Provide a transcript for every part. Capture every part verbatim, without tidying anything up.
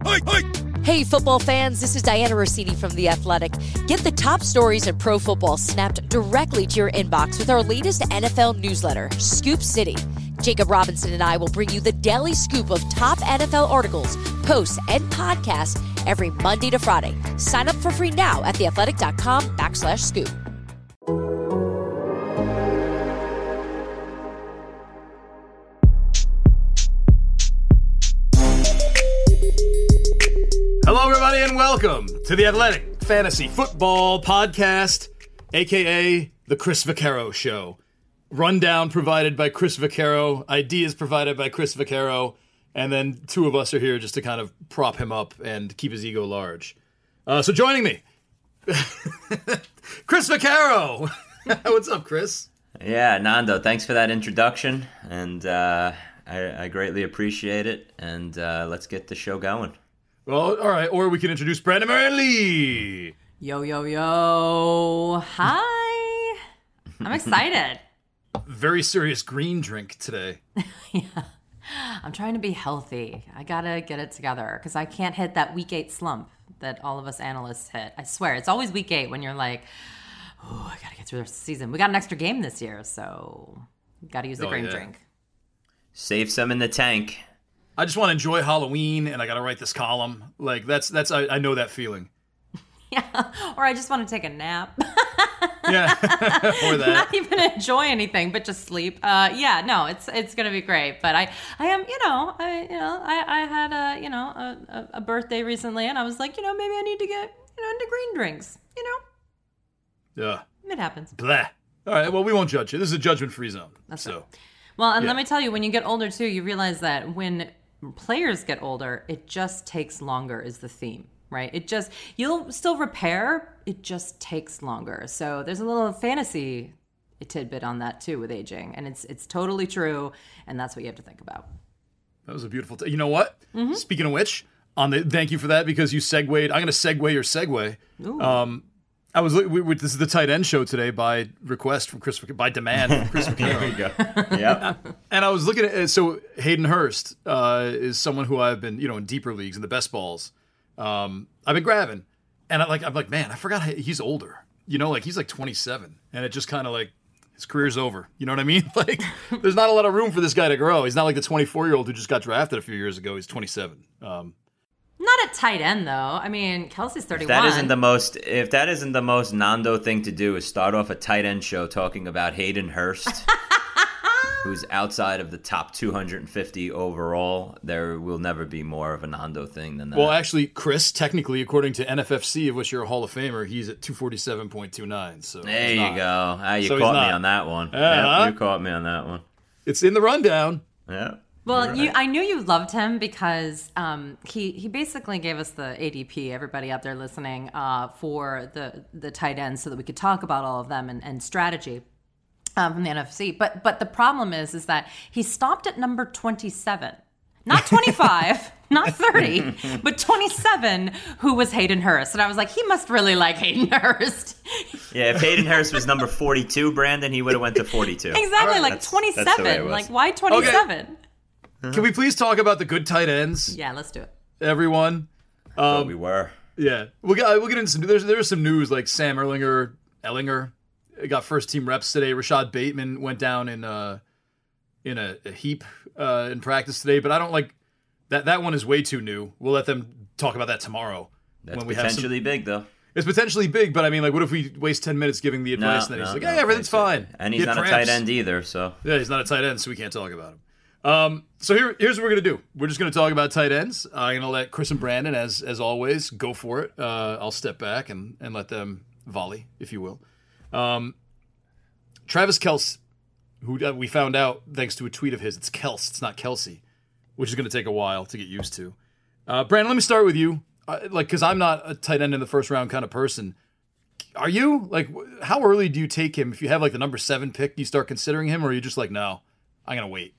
Hey, football fans, this is Diana Rossini from The Athletic. Get the top stories in pro football snapped directly to your inbox with our latest N F L newsletter, Scoop City. Jacob Robinson and I will bring you the daily scoop of top N F L articles, posts, and podcasts every Monday to Friday. Sign up for free now at theathletic.com backslash scoop. Hello, everybody, and welcome to the Athletic Fantasy Football Podcast, a k a the Chris Vaccaro Show. Rundown provided by Chris Vaccaro, ideas provided by Chris Vaccaro, and then two of us are here just to kind of prop him up and keep his ego large. Uh, so joining me, Chris Vaccaro. What's up, Chris? Yeah, Nando, thanks for that introduction, and uh, I, I greatly appreciate it, and uh, let's get the show going. Well, all right, or we can introduce Brandon Lee. Yo, yo, yo. Hi. I'm excited. Very serious green drink today. Yeah. I'm trying to be healthy. I got to get it together because I can't hit that week eight slump that all of us analysts hit. I swear, it's always week eight when you're like, oh, I got to get through the season. We got an extra game this year, so got to use the oh, green yeah. drink. Save some in the tank. I just want to enjoy Halloween, and I got to write this column. Like, that's, that's I, I know that feeling. Yeah, or I just want to take a nap. Yeah, or that. Not even enjoy anything, but just sleep. Uh, yeah, no, it's it's gonna be great. But I, I am, you know, I, you know, I, I had a, you know, a, a birthday recently, and I was like, you know, maybe I need to get, you know, into green drinks. You know. Yeah. It happens. Blah. All right. Well, we won't judge you. This is a judgment-free zone. That's so. Right. Well, and yeah. let me tell you, when you get older too, you realize that when players get older, it just takes longer. Is the theme. Right? It just, you'll still repair, it just takes longer. So there's a little fantasy tidbit on that too with aging. And it's it's totally true. And that's what you have to think about. That was a beautiful, t- you know what? Mm-hmm. Speaking of which, on the thank you for that because you segued, I'm going to segue your segue. Ooh. Um, I was, we, we, this is the tight end show today by request from Chris, by demand from Chris There we go. Yep. And I was looking at, so Hayden Hurst uh, is someone who I've been, you know, in deeper leagues, in the best balls. Um, I've been grabbing, and I like I'm like, man, I forgot he's older. You know, like he's like twenty-seven, and it just kind of like his career's over. You know what I mean? Like, there's not a lot of room for this guy to grow. He's not like the twenty-four-year-old who just got drafted a few years ago. He's twenty-seven. Um, Not at tight end though. I mean, Kelsey's thirty-one. If that isn't the most, if that isn't the most Nando thing to do, is start off a tight end show talking about Hayden Hurst. Who's outside of the top two hundred fifty overall. There will never be more of a Nando thing than that. well, actually, Chris, technically, according to N F F C, of which you're a Hall of Famer, he's at two forty-seven point two nine. So there he's you not. go. Ah, you So he's caught me not. on that one. Uh-huh. Yep, you caught me on that one. It's in the rundown. Yeah. Well, You're you, right. I knew you loved him because um, he he basically gave us the A D P, everybody out there listening, uh, for the the tight ends so that we could talk about all of them and, and strategy. Um, from the N F C, but but the problem is is that he stopped at number twenty-seven, not twenty-five, not thirty, but twenty-seven, who was Hayden Hurst, and I was like, he must really like Hayden Hurst. Yeah, if Hayden Hurst was number forty-two, Brandon, he would have went to forty-two. Exactly, like That's- that's the way it twenty-seven. was. Like why twenty-seven? Can we please talk about the good tight ends, Yeah, let's do it. everyone? But Um, we were. Yeah, we'll get we'll get into some. There's there's some news like Sam Erlinger, Ellinger got first team reps today. Rashad Bateman went down in uh in a, a heap uh, in practice today, but I don't like that. That one is way too new. We'll let them talk about that tomorrow. That's when we have some, potentially big, though. it's potentially big, but I mean, like, what if we waste ten minutes giving the advice No, and then he's no, like, no, "Hey, everything's fine," And He he's had not a cramps. tight end either, so. Yeah, he's not a tight end, so we can't talk about him. Um, so here, here's what we're gonna do. We're just gonna talk about tight ends. I'm gonna let Chris and Brandon, as as always, go for it. Uh, I'll step back and and let them volley, if you will. Um, Travis Kelce, who uh, we found out thanks to a tweet of his, it's Kelce, it's not Kelsey, which is gonna take a while to get used to. Uh, Brandon, let me start with you, uh, like, because I'm not a tight end in the first round kind of person. Are you? Like, wh- how early do you take him? If you have like the number seven pick, do you start considering him, or are you just like, no, I'm gonna wait?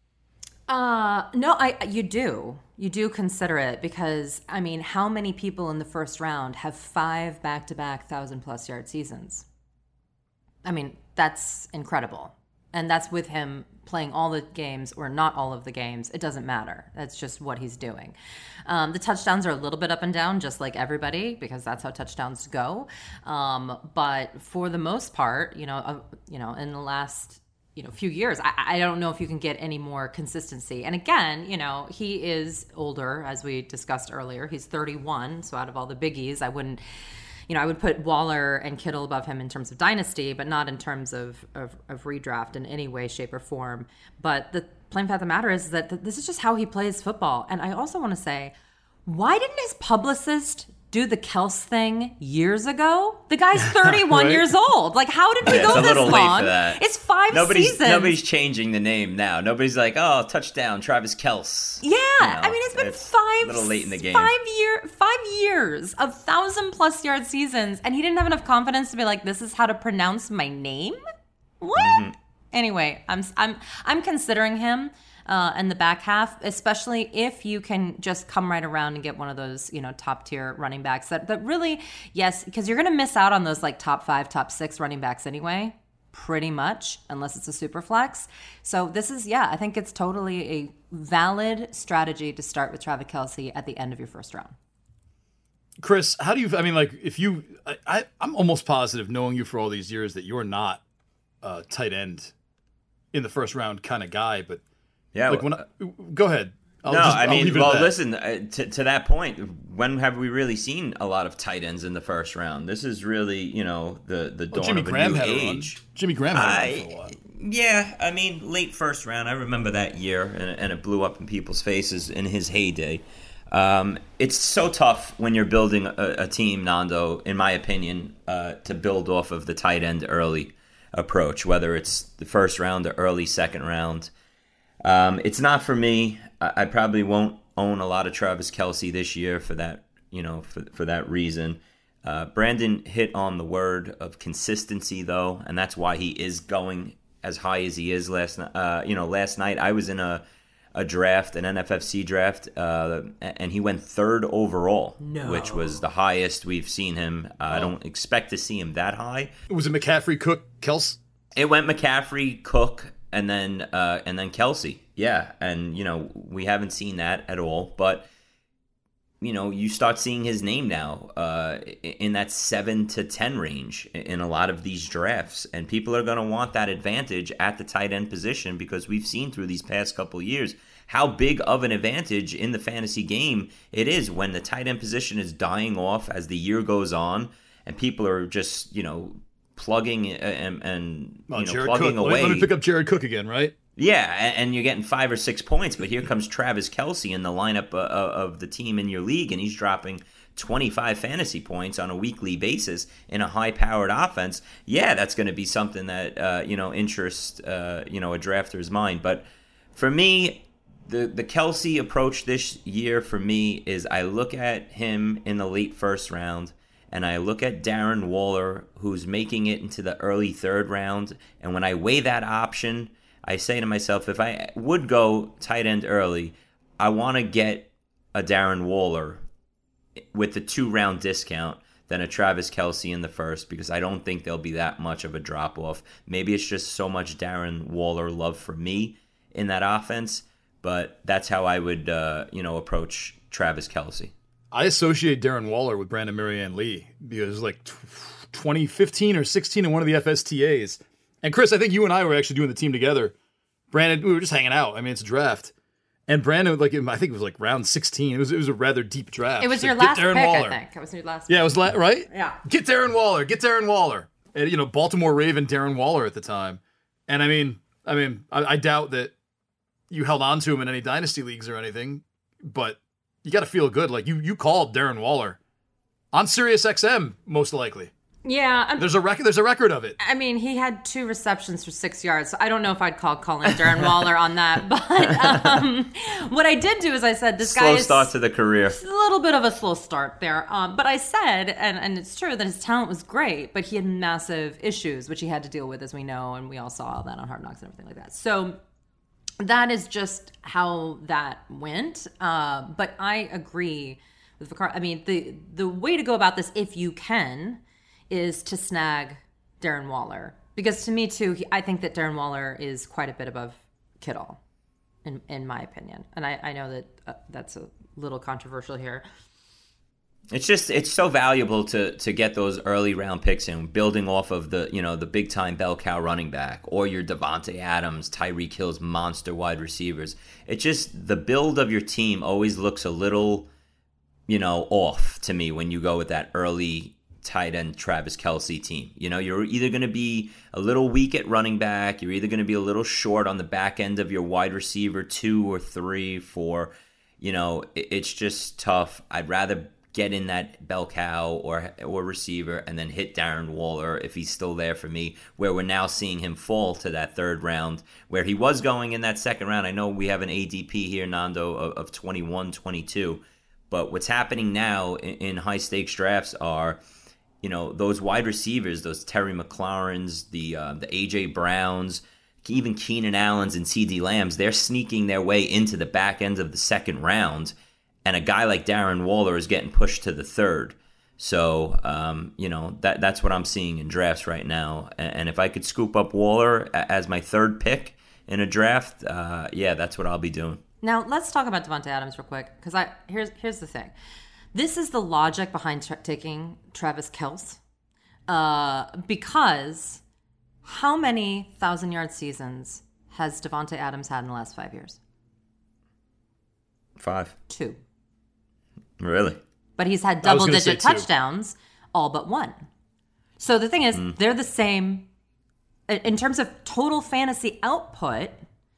Uh, no, I you do. You do consider it because, I mean, how many people in the first round have five back-to-back thousand-plus yard seasons? I mean, that's incredible. And that's with him playing all the games or not all of the games. It doesn't matter. That's just what he's doing. Um, the touchdowns are a little bit up and down, just like everybody, because that's how touchdowns go. Um, but for the most part, you know, uh, you know, in the last you know few years, I, I don't know if you can get any more consistency. And again, you know, he is older, as we discussed earlier. He's thirty-one, so out of all the biggies, I wouldn't. You know, I would put Waller and Kittle above him in terms of dynasty, but not in terms of, of, of redraft in any way, shape, or form. But the plain fact of the matter is that th- this is just how he plays football. And I also want to say, why didn't his publicist do the Kels thing years ago? The guy's thirty-one Right. years old. Like, how did we Yeah, go it's a this little long? late for that. It's five Nobody's seasons. nobody's changing the name now. Nobody's like, oh, touchdown, Travis Kelce. Yeah, You know, I mean, it's been it's five, a little late in the game. five year, five years of thousand plus yard seasons, and he didn't have enough confidence to be like, "This is how to pronounce my name." What? Mm-hmm. Anyway, I'm I'm I'm considering him uh, in the back half, especially if you can just come right around and get one of those, you know, top tier running backs that that really, yes, because you're going to miss out on those like top five, top six running backs anyway. Pretty much, unless it's a super flex. So this is, yeah, I think it's totally a valid strategy to start with Travis Kelce at the end of your first round. Chris, how do you? I mean, like, if you, I, I I'm almost positive, knowing you for all these years, that you're not a tight end in the first round kind of guy. But Yeah, like, when I, go ahead. I'll no, just- I I'll mean, leave it at well, that. listen, uh, to, to that point, when have we really seen a lot of tight ends in the first round? This is really, you know, the, the dawn Well, Jimmy of a Graham new had a run. age. Jimmy Graham had a run I, for a while. yeah, I mean, late first round. I remember that year, and, and it blew up in people's faces in his heyday. Um, it's so tough when you're building a, a team, Nando, in my opinion, uh, to build off of the tight end early approach, whether it's the first round or early second round. Um, it's not for me. I, I probably won't own a lot of Travis Kelce this year for that, you know, for for that reason. Uh, Brandon hit on the word of consistency, though, and that's why he is going as high as he is. Last night, uh, you know, last night I was in a a draft, an N F F C draft, uh, and he went third overall, No. which was the highest we've seen him. Uh, I don't expect to see him that high. Was it McCaffrey, Cook, Kels? It went McCaffrey, Cook, and then uh, and then Kelce. Yeah, and you know we haven't seen that at all. But you know you start seeing his name now uh, in that seven to ten range in a lot of these drafts, and people are going to want that advantage at the tight end position because we've seen through these past couple years how big of an advantage in the fantasy game it is when the tight end position is dying off as the year goes on, and people are just you know. plugging and, and Oh, you know, Jared plugging Cook. Let away. me, let me pick up Jared Cook again, right? Yeah, and, and you're getting five or six points, but here comes Travis Kelce in the lineup uh, of the team in your league, and he's dropping twenty-five fantasy points on a weekly basis in a high-powered offense. Yeah, that's going to be something that uh, you know interests uh, you know a drafter's mind. But for me, the the Kelce approach this year for me is I look at him in the late first round. And I look at Darren Waller, who's making it into the early third round. And when I weigh that option, I say to myself, if I would go tight end early, I want to get a Darren Waller with the two-round discount than a Travis Kelce in the first, because I don't think there'll be that much of a drop-off. Maybe it's just so much Darren Waller love for me in that offense, but that's how I would, uh, you know, approach Travis Kelce. I associate Darren Waller with Brandon Marianne Lee because like twenty fifteen or sixteen in one of the F S T As. And Chris, I think you and I were actually doing the team together. Brandon, we were just hanging out. I mean, it's a draft. And Brandon, like, I think it was like round sixteen. It was it was a rather deep draft. It was Like, your get last Darren pick, Waller. I think. It was your last. Yeah, it was la- right. Yeah. Get Darren Waller. Get Darren Waller. And you know, Baltimore Raven Darren Waller at the time. And I mean, I mean, I, I doubt that you held on to him in any dynasty leagues or anything, but you got to feel good. Like you, you called Darren Waller on Sirius X M, most likely. Yeah. I'm- There's a record. There's a record of it. I mean, he had two receptions for six yards, so I don't know if I'd call calling Darren Waller on that. But um, what I did do is I said, this guy Slow is start to the career. a little bit of a slow start there. Um, but I said, and, and it's true, that his talent was great, but he had massive issues, which he had to deal with, as we know, and we all saw that on Hard Knocks and everything like that. So that is just how that went. Uh, but I agree with Vicar. I mean, the the way to go about this, if you can, is to snag Darren Waller. Because to me, too, he, I think that Darren Waller is quite a bit above Kittle, in in my opinion. And I, I know that uh, that's a little controversial here. It's just it's so valuable to to get those early round picks in, building off of the you know the big time bell cow running back or your Devontae Adams, Tyreek Hill's monster wide receivers. It just the build of your team always looks a little you know off to me when you go with that early tight end Travis Kelce team. You know you're either going to be a little weak at running back, you're either going to be a little short on the back end of your wide receiver two or three, four. You know it, it's just tough. I'd rather get in that bell cow or or receiver and then hit Darren Waller if he's still there for me, where we're now seeing him fall to that third round where he was going in that second round. I know we have an A D P here, Nando, of, of twenty-one, twenty-two, but what's happening now in, in high stakes drafts are, you know, those wide receivers, those Terry McLaurins, the uh, the A J Browns, even Keenan Allens and C D Lambs, they're sneaking their way into the back end of the second round. And a guy like Darren Waller is getting pushed to the third. So, um, you know, that that's what I'm seeing in drafts right now. And, and if I could scoop up Waller as my third pick in a draft, uh, yeah, that's what I'll be doing. Now, let's talk about Devontae Adams real quick. Because I here's, here's the thing. This is the logic behind tra- taking Travis Kelce. Uh, because how many thousand-yard seasons has Devontae Adams had in the last five years? Five. Two. Really? But he's had double-digit touchdowns, all but one. So the thing is, mm. they're the same. In terms of total fantasy output,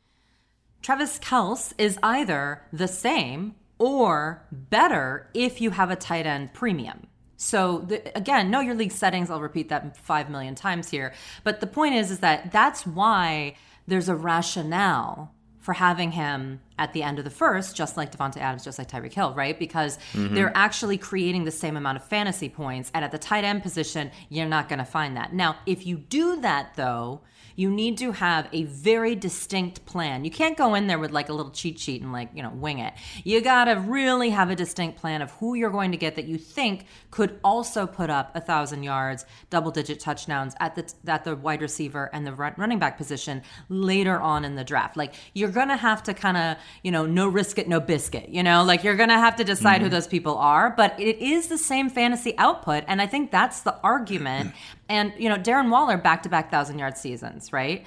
Travis Kelce is either the same or better if you have a tight end premium. So the, again, know your league settings. I'll repeat that five million times here. But the point is, is that that's why there's a rationale for having him at the end of the first, just like Devontae Adams, just like Tyreek Hill, right? Because mm-hmm. they're actually creating the same amount of fantasy points. And at the tight end position, you're not going to find that. Now, if you do that, though, you need to have a very distinct plan. You can't go in there with like a little cheat sheet and like, you know, wing it. You got to really have a distinct plan of who you're going to get that you think could also put up a thousand yards, double digit touchdowns at the, at the wide receiver and the running back position later on in the draft. Like you're going to have to kind of, you know, no risk it, no biscuit, you know, like you're going to have to decide mm-hmm. who those people are, but it is the same fantasy output. And I think that's the argument. And, you know, Darren Waller, back-to-back thousand-yard seasons, right?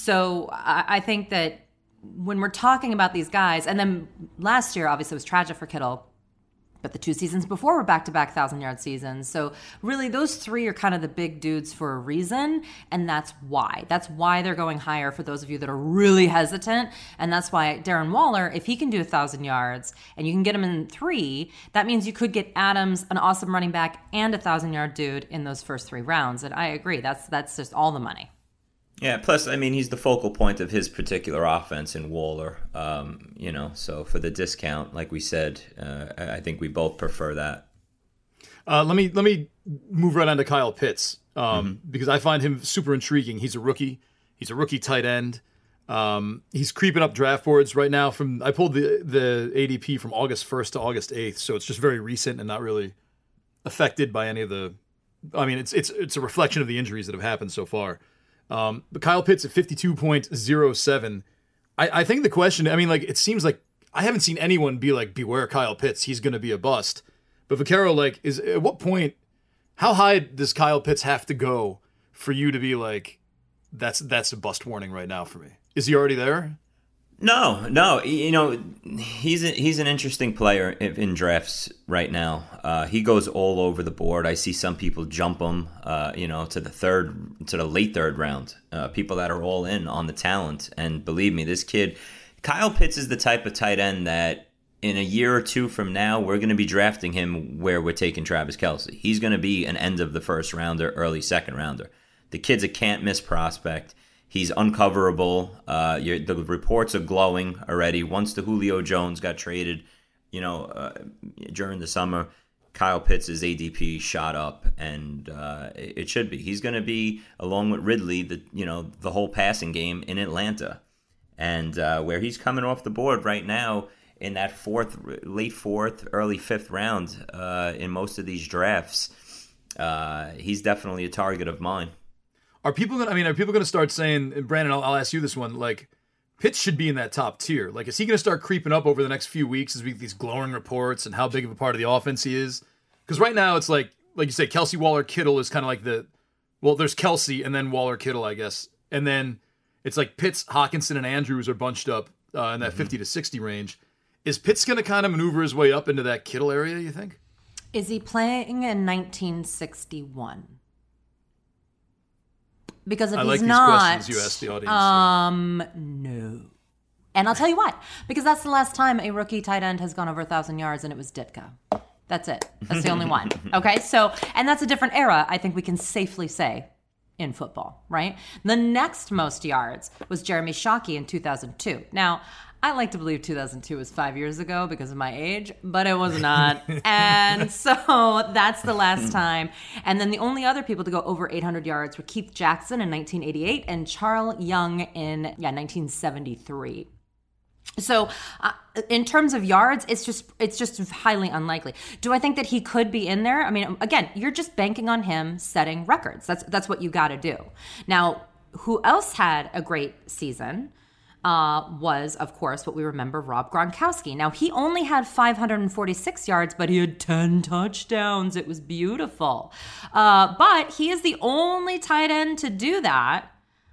So I, I think that when we're talking about these guys, and then last year, obviously, it was tragic for Kittle, but the two seasons before were back-to-back thousand-yard seasons. So really, those three are kind of the big dudes for a reason, and that's why. That's why they're going higher for those of you that are really hesitant, and that's why Darren Waller, if he can do one thousand yards, and you can get him in three, that means you could get Adams, an awesome running back, and a one thousand-yard dude in those first three rounds, and I agree. That's that's just all the money. Yeah, plus, I mean, he's the focal point of his particular offense in Waller, um, you know, so for the discount, like we said, uh, I think we both prefer that. Uh, let me let me move right on to Kyle Pitts, um, mm-hmm. because I find him super intriguing. He's a rookie. He's a rookie tight end. Um, he's creeping up draft boards right now. From I pulled the, the A D P from August first to August eighth, so it's just very recent and not really affected by any of the – I mean, it's it's it's a reflection of the injuries that have happened so far. Um, but Kyle Pitts at fifty-two point oh seven. I, I think the question, I mean, like, it seems like I haven't seen anyone be like, beware Kyle Pitts, he's going to be a bust. But Vaccaro, like, is at what point, how high does Kyle Pitts have to go for you to be like, that's that's a bust warning right now for me? Is he already there? No, no. You know, he's a, he's an interesting player in, in drafts right now. Uh, he goes all over the board. I see some people jump him, uh, you know, to the third, to the late third round. Uh, people that are all in on the talent. And believe me, this kid, Kyle Pitts is the type of tight end that in a year or two from now, we're going to be drafting him where we're taking Travis Kelce. He's going to be an end of the first rounder, early second rounder. The kid's a can't miss prospect. He's uncoverable. Uh, the reports are glowing already. Once the Julio Jones got traded, you know, uh, during the summer, Kyle Pitts' A D P shot up, and uh, it should be. He's going to be, along with Ridley, the you know the whole passing game in Atlanta, and uh, where he's coming off the board right now in that fourth, late fourth, early fifth round uh, in most of these drafts. Uh, he's definitely a target of mine. Are people gonna? I mean, are people gonna start saying? And Brandon, I'll, I'll ask you this one. Like, Pitts should be in that top tier. Like, is he going to start creeping up over the next few weeks as we get these glowing reports and how big of a part of the offense he is? Because right now it's like, like you say, Kelsey, Waller, Kittle is kind of like the, well, there's Kelsey and then Waller, Kittle, I guess. And then it's like Pitts, Hawkinson, and Andrews are bunched up uh, in that mm-hmm. fifty to sixty range. Is Pitts going to kind of maneuver his way up into that Kittle area, you think? Is he playing in nineteen sixty-one? Because if I he's like these not, questions you asked the audience. um, no. And I'll tell you why. Because that's the last time a rookie tight end has gone over one thousand yards, and it was Ditka. That's it. That's the only one. Okay? So, and that's a different era, I think we can safely say, in football, right? The next most yards was Jeremy Shockey in two thousand two. Now, I like to believe two thousand two was five years ago because of my age, but it was not. And so that's the last time. And then the only other people to go over eight hundred yards were Keith Jackson in nineteen eighty-eight and Charles Young in yeah nineteen seventy-three. So uh, in terms of yards, it's just it's just highly unlikely. Do I think that he could be in there? I mean, again, you're just banking on him setting records. That's that's what you got to do. Now, who else had a great season? Uh, was, of course, what we remember, Rob Gronkowski. Now, he only had five hundred forty-six yards, but he had ten touchdowns. It was beautiful. Uh, but he is the only tight end to do that,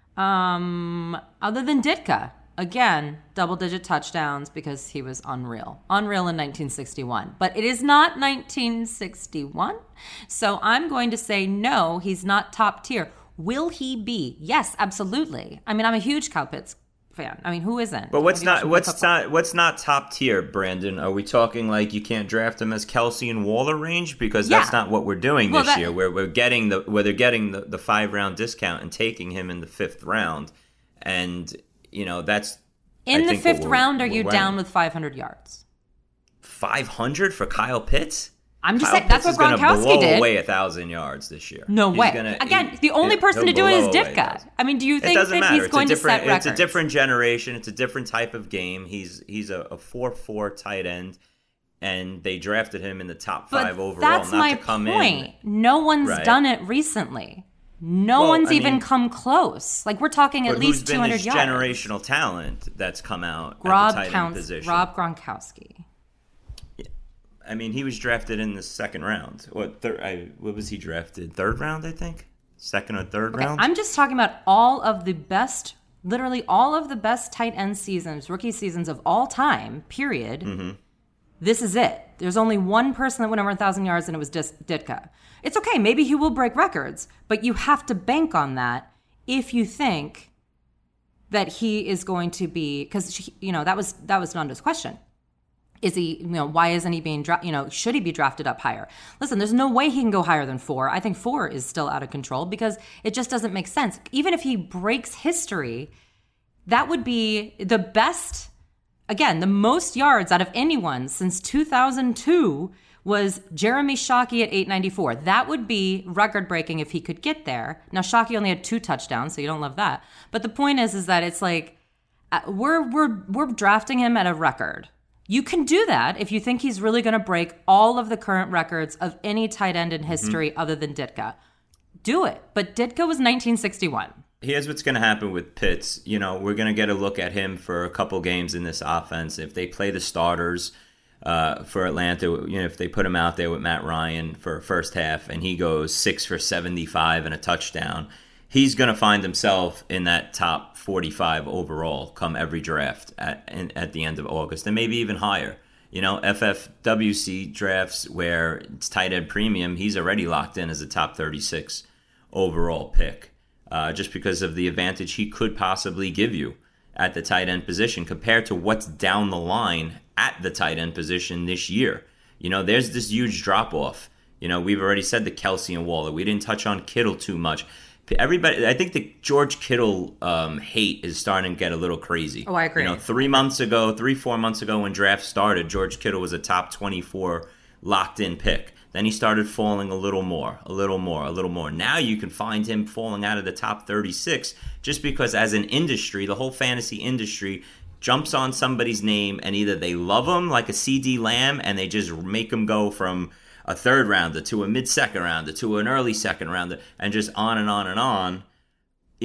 um, other than Ditka. Again, double-digit touchdowns because he was unreal. Unreal in nineteen sixty-one. But it is not nineteen sixty-one, so I'm going to say no, he's not top tier. Will he be? Yes, absolutely. I mean, I'm a huge Kyle Pitts fan. I mean, who isn't? But what's not what's not what's not top tier, Brandon? Are we talking like you can't draft him as Kelsey and Waller range? Because that's yeah. not what we're doing well, this that, year. Where we're getting the where they're getting the, the five round discount and taking him in the fifth round, and you know that's in I the fifth round. Are you wearing. down with five hundred yards? Five hundred for Kyle Pitts? I'm just Kyle saying that's Pitts what Gronkowski blow did. Away a thousand yards this year. No he's way. Gonna, Again, he, the only person to do it is Ditka. I mean, do you think that matter. he's it's going to set records? It's a different generation. It's a different type of game. He's he's a, a four four tight end, and they drafted him in the top five but overall. That's not my to come point. In. No one's right. done it recently. No well, one's I even mean, come close. Like we're talking at least two hundred yards. Generational talent that's come out Rob at the tight counts, end position. Rob Gronkowski. I mean, he was drafted in the second round. What third? I, what was he drafted? Third round, I think. Second or third okay, round. I'm just talking about all of the best, literally all of the best tight end seasons, rookie seasons of all time. Period. Mm-hmm. This is it. There's only one person that went over a thousand yards, and it was just Ditka. It's okay. Maybe he will break records, but you have to bank on that if you think that he is going to be, because you know that was that was Nando's question. Is he, you know, why isn't he being, dra- you know, should he be drafted up higher? Listen, there's no way he can go higher than four. I think four is still out of control because it just doesn't make sense. Even if he breaks history, that would be the best, again, the most yards out of anyone since two thousand two was Jeremy Shockey at eight ninety-four. That would be record-breaking if he could get there. Now, Shockey only had two touchdowns, so you don't love that. But the point is, is that it's like, uh, we're we're we're drafting him at a record. You can do that if you think he's really going to break all of the current records of any tight end in history mm-hmm. other than Ditka. Do it. But Ditka was nineteen sixty-one. Here's what's going to happen with Pitts. You know, we're going to get a look at him for a couple games in this offense. If they play the starters uh, for Atlanta, you know, if they put him out there with Matt Ryan for first half and he goes six for seventy-five and a touchdown, he's going to find himself in that top forty-five overall come every draft at in, at the end of August, and maybe even higher. You know, F F W C drafts where it's tight end premium, he's already locked in as a top thirty-six overall pick, uh, just because of the advantage he could possibly give you at the tight end position compared to what's down the line at the tight end position this year. You know, there's this huge drop off. You know, we've already said the Kelsey and Waller. We didn't touch on Kittle too much. Everybody, I think the George Kittle um, hate is starting to get a little crazy. Oh, I agree. You know, three months ago, three, four months ago when draft started, George Kittle was a top twenty-four locked-in pick. Then he started falling a little more, a little more, a little more. Now you can find him falling out of the top thirty-six just because as an industry, the whole fantasy industry jumps on somebody's name and either they love him like a C D Lamb and they just make him go from a third rounder to a mid-second rounder to an early second rounder and just on and on and on.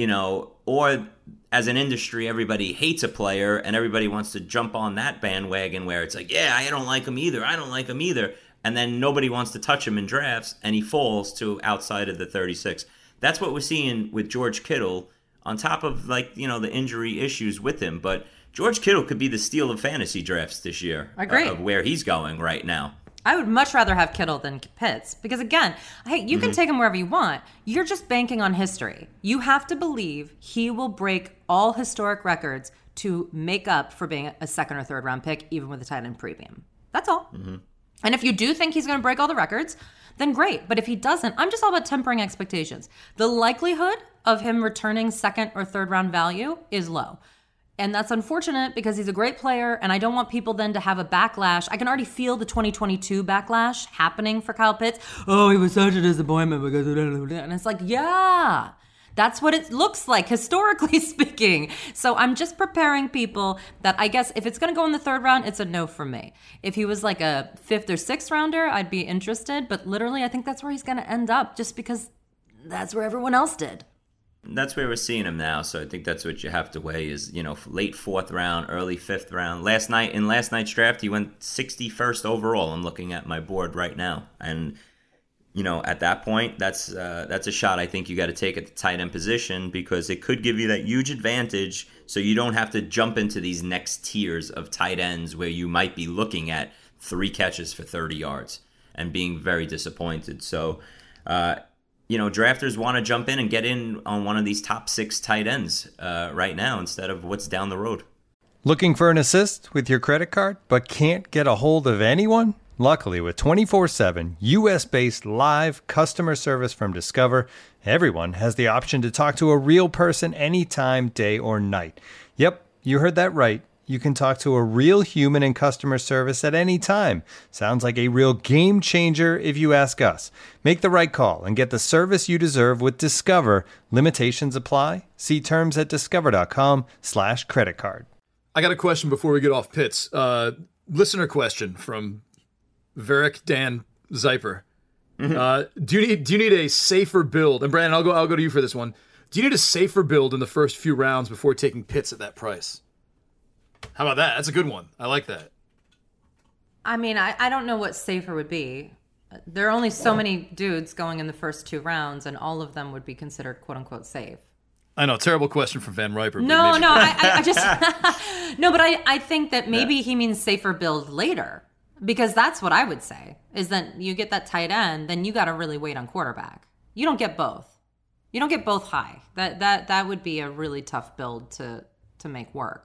you know, or as an industry, everybody hates a player and everybody wants to jump on that bandwagon where it's like, yeah, I don't like him either. I don't like him either. And then nobody wants to touch him in drafts and he falls to outside of the thirty-six. That's what we're seeing with George Kittle on top of, like, you know, the injury issues with him. But George Kittle could be the steal of fantasy drafts this year. I agree. Uh, of where he's going right now. I would much rather have Kittle than Pitts because, again, hey, you can mm-hmm. take him wherever you want. You're just banking on history. You have to believe he will break all historic records to make up for being a second or third round pick, even with a tight end premium. That's all. Mm-hmm. And if you do think he's going to break all the records, then great. But if he doesn't, I'm just all about tempering expectations. The likelihood of him returning second or third round value is low. And that's unfortunate because he's a great player, and I don't want people then to have a backlash. I can already feel the twenty twenty-two backlash happening for Kyle Pitts. Oh, he was such a disappointment because of that. And it's like, yeah, that's what it looks like, historically speaking. So I'm just preparing people that I guess if it's going to go in the third round, it's a no for me. If he was like a fifth or sixth rounder, I'd be interested. But literally, I think that's where he's going to end up just because that's where everyone else did. That's where we're seeing him now, so I think that's what you have to weigh is, you know, late fourth round, early fifth round. Last night, in last night's draft, he went sixty-first overall. I'm looking at my board right now. And, you know, at that point, that's uh, that's a shot I think you got to take at the tight end position because it could give you that huge advantage so you don't have to jump into these next tiers of tight ends where you might be looking at three catches for thirty yards and being very disappointed. So, uh you know, drafters want to jump in and get in on one of these top six tight ends uh, right now instead of what's down the road. Looking for an assist with your credit card but can't get a hold of anyone? Luckily, with twenty-four seven U S-based live customer service from Discover, everyone has the option to talk to a real person anytime, day or night. Yep, you heard that right. You can talk to a real human in customer service at any time. Sounds like a real game changer if you ask us. Make the right call and get the service you deserve with Discover. Limitations apply. See terms at discover.com slash credit card. I got a question before we get off Pitts. Uh, listener question from Varric Dan Zyper. Mm-hmm. Uh, do you need do you need a safer build? And Brandon, I'll go I'll go to you for this one. Do you need a safer build in the first few rounds before taking Pitts at that price? How about that? That's a good one. I like that. I mean, I, I don't know what safer would be. There are only so many dudes going in the first two rounds, and all of them would be considered quote-unquote safe. I know, terrible question from Van Riper. No, no, I, I just... no, but I, I think that maybe yeah. he means safer build later, because that's what I would say, is that you get that tight end, then you got to really wait on quarterback. You don't get both. You don't get both high. That that that would be a really tough build to to make work.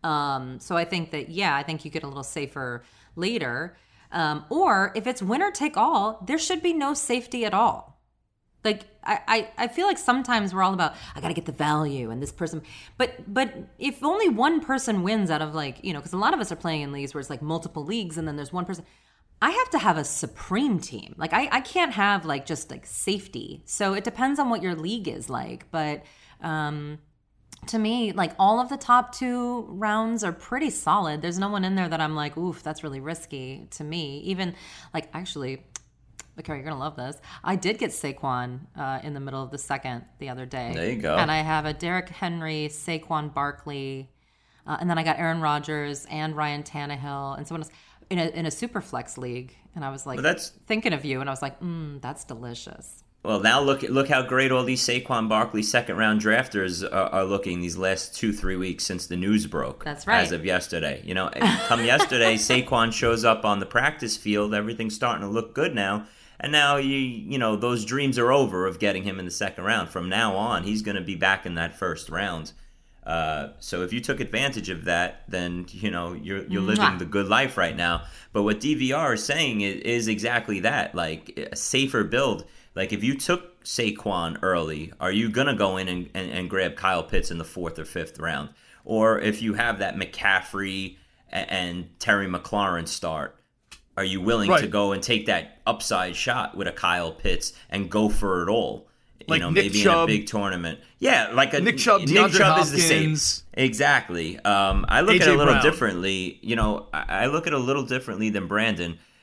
Um, so I think that, yeah, I think you get a little safer later. Um, or if it's winner take all, there should be no safety at all. Like, I, I, I feel like sometimes we're all about, I got to get the value and this person. But but if only one person wins out of, like, you know, because a lot of us are playing in leagues where it's like multiple leagues and then there's one person. I have to have a supreme team. Like, I, I can't have, like, just, like, safety. So it depends on what your league is like. But... Um, to me, like, all of the top two rounds are pretty solid. There's no one in there that I'm like, oof, that's really risky to me. Even, like, actually, okay, you're going to love this. I did get Saquon uh, in the middle of the second the other day. There you go. And I have a Derrick Henry, Saquon Barkley, uh, and then I got Aaron Rodgers and Ryan Tannehill and someone else in a, in a super flex league. And I was like, well, that's... thinking of you. And I was like, mm, that's delicious. Well, now look look how great all these Saquon Barkley second-round drafters are, are looking these last two, three weeks since the news broke. That's right. As of yesterday. You know, come yesterday, Saquon shows up on the practice field. Everything's starting to look good now. And now, you you know, those dreams are over of getting him in the second round. From now on, he's going to be back in that first round. Uh, so if you took advantage of that, then, you know, you're you're living Mwah. the good life right now. But what D V R is saying is, is exactly that, like a safer build. Like, if you took Saquon early, are you going to go in and, and, and grab Kyle Pitts in the fourth or fifth round? Or if you have that McCaffrey and, and Terry McLaurin start, are you willing right. to go and take that upside shot with a Kyle Pitts and go for it all? You like know, Nick maybe Chubb, in a big tournament. Yeah, like a Nick Chubb, Nick Chubb Hopkins. is the same. Exactly. Um, I look A J at it a little Brown. differently. You know, I, I look at it a little differently than Brandon.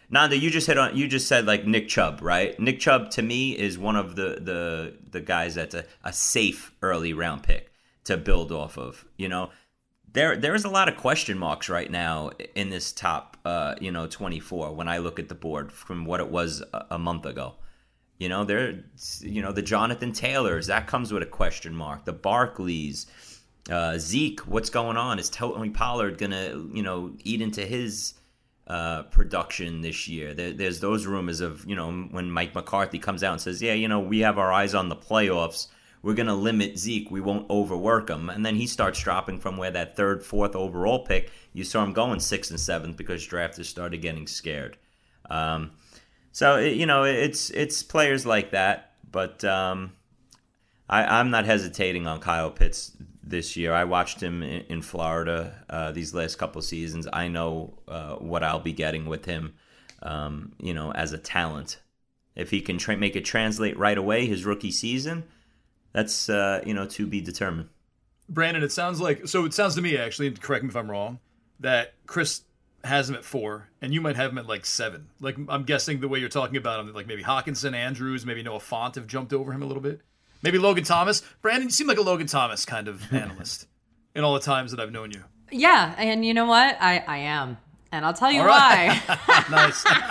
Nanda, you just hit on. You just said like Nick Chubb, right? Nick Chubb to me is one of the the the guys that's a, a safe early round pick to build off of. You know, there there's a lot of question marks right now in this top, uh, you know, twenty-four. When I look at the board from what it was a, a month ago, you know, there, you know, the Jonathan Taylors that comes with a question mark. The Barkleys, uh, Zeke, what's going on? Is Tony Pollard gonna, you know, eat into his Uh, production this year? There, there's those rumors of, you know, when Mike McCarthy comes out and says, yeah, you know, we have our eyes on the playoffs. We're going to limit Zeke. We won't overwork him. And then he starts dropping from where that third, fourth overall pick, you saw him going sixth and seventh because drafters started getting scared. Um, so, it, you know, it's it's players like that. But um, I, I'm not hesitating on Kyle Pitts this year. I watched him in, in Florida uh, these last couple of seasons. I know uh, what I'll be getting with him, um, you know, as a talent. If he can tra- make it translate right away, his rookie season, that's, uh, you know, to be determined. Brandon, it sounds like, so it sounds to me, actually, and correct me if I'm wrong, that Chris has him at four, and you might have him at like seven. Like, I'm guessing the way you're talking about him, like maybe Hawkinson, Andrews, maybe Noah Fant have jumped over him a little bit. Maybe Logan Thomas. Brandon, you seem like a Logan Thomas kind of analyst in all the times that I've known you. Yeah, and you know what? I, I am. And I'll tell you All right. why.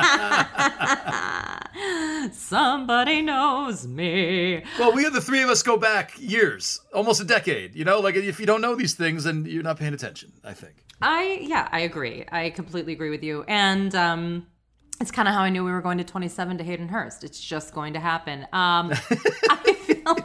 Nice. Somebody knows me. Well, we have the three of us go back years, almost a decade. You know, like if you don't know these things, then you're not paying attention, I think. I, yeah, I agree. I completely agree with you. And um, it's kind of how I knew we were going to twenty-seven to Hayden Hurst. It's just going to happen. Um, I feel,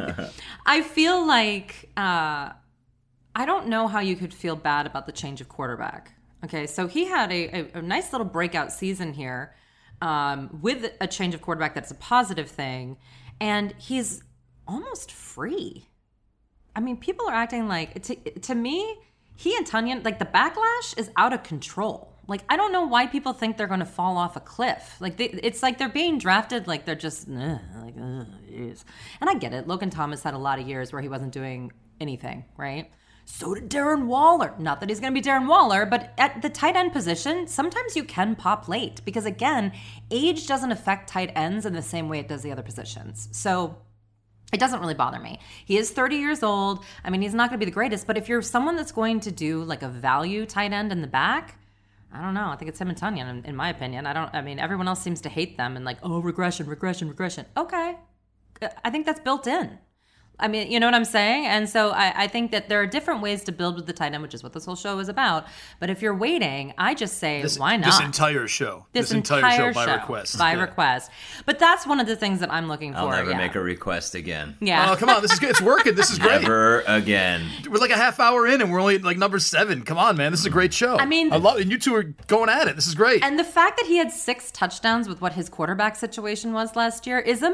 I feel like uh, I don't know how you could feel bad about the change of quarterback. Okay, so he had a, a, a nice little breakout season here um, with a change of quarterback that's a positive thing, and he's almost free. I mean, people are acting like, to, to me, he and Tunyon, like the backlash is out of control. Like, I don't know why people think they're going to fall off a cliff. Like, they, it's like they're being drafted like they're just, ugh, like, ugh, geez. And I get it. Logan Thomas had a lot of years where he wasn't doing anything, right? So did Darren Waller. Not that he's going to be Darren Waller, but at the tight end position, sometimes you can pop late because, again, age doesn't affect tight ends in the same way it does the other positions. So it doesn't really bother me. He is thirty years old. I mean, he's not going to be the greatest, but if you're someone that's going to do like a value tight end in the back, I don't know. I think it's him and Tunyon, in, in my opinion. I don't, I mean, everyone else seems to hate them and like, oh, regression, regression, regression. Okay. I think that's built in. I mean, you know what I'm saying? And so I, I think that there are different ways to build with the tight end, which is what this whole show is about. But if you're waiting, I just say, This, why not? this entire show. This, This entire, entire show by show, request. By Yeah. request. But that's one of the things that I'm looking for. I'll never yeah. make a request again. Yeah. Oh, come on. This is good. It's working. This is great. Never again. We're like a half hour in and we're only at like number seven. Come on, man. This is a great show. I mean- I love it. And you two are going at it. This is great. And the fact that he had six touchdowns with what his quarterback situation was last year is a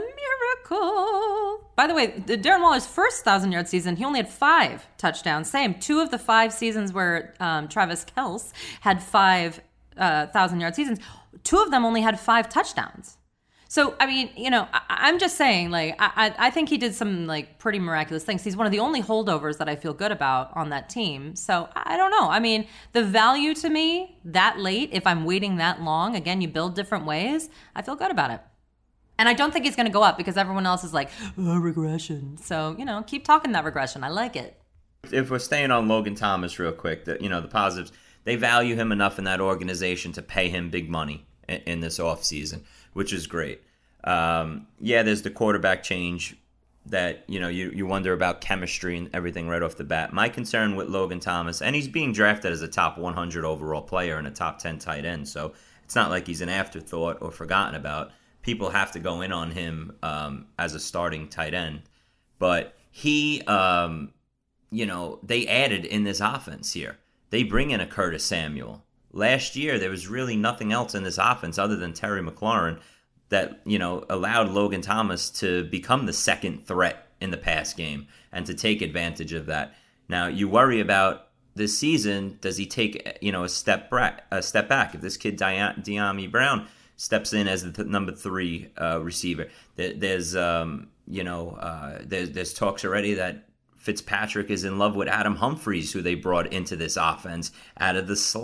miracle. By the way, the Darren Waller's first thousand-yard season, he only had five touchdowns. Same. Two of the five seasons where um, Travis Kelce had five uh, thousand-yard seasons, two of them only had five touchdowns. So, I mean, you know, I, I'm just saying, like, I, I think he did some, like, pretty miraculous things. He's one of the only holdovers that I feel good about on that team. So, I don't know. I mean, the value to me that late, if I'm waiting that long, again, you build different ways, I feel good about it. And I don't think he's going to go up because everyone else is like, oh, regression. So, you know, keep talking that regression. I like it. If we're staying on Logan Thomas real quick, the, you know, the positives, they value him enough in that organization to pay him big money in, in this offseason, which is great. Um, yeah, there's the quarterback change that, you know, you, you wonder about chemistry and everything right off the bat. My concern with Logan Thomas, and he's being drafted as a top one hundred overall player and a top ten tight end, so it's not like he's an afterthought or forgotten about. People have to go in on him um, as a starting tight end. But he, um, you know, they added in this offense here. They bring in a Curtis Samuel. Last year, there was really nothing else in this offense other than Terry McLaurin that, you know, allowed Logan Thomas to become the second threat in the pass game and to take advantage of that. Now, you worry about this season, does he take, you know, a step back? A step back? If this kid, Dyami Brown, steps in as the th- number three uh, receiver. There, there's, um, you know, uh, there's, there's talks already that Fitzpatrick is in love with Adam Humphries, who they brought into this offense out of the slot.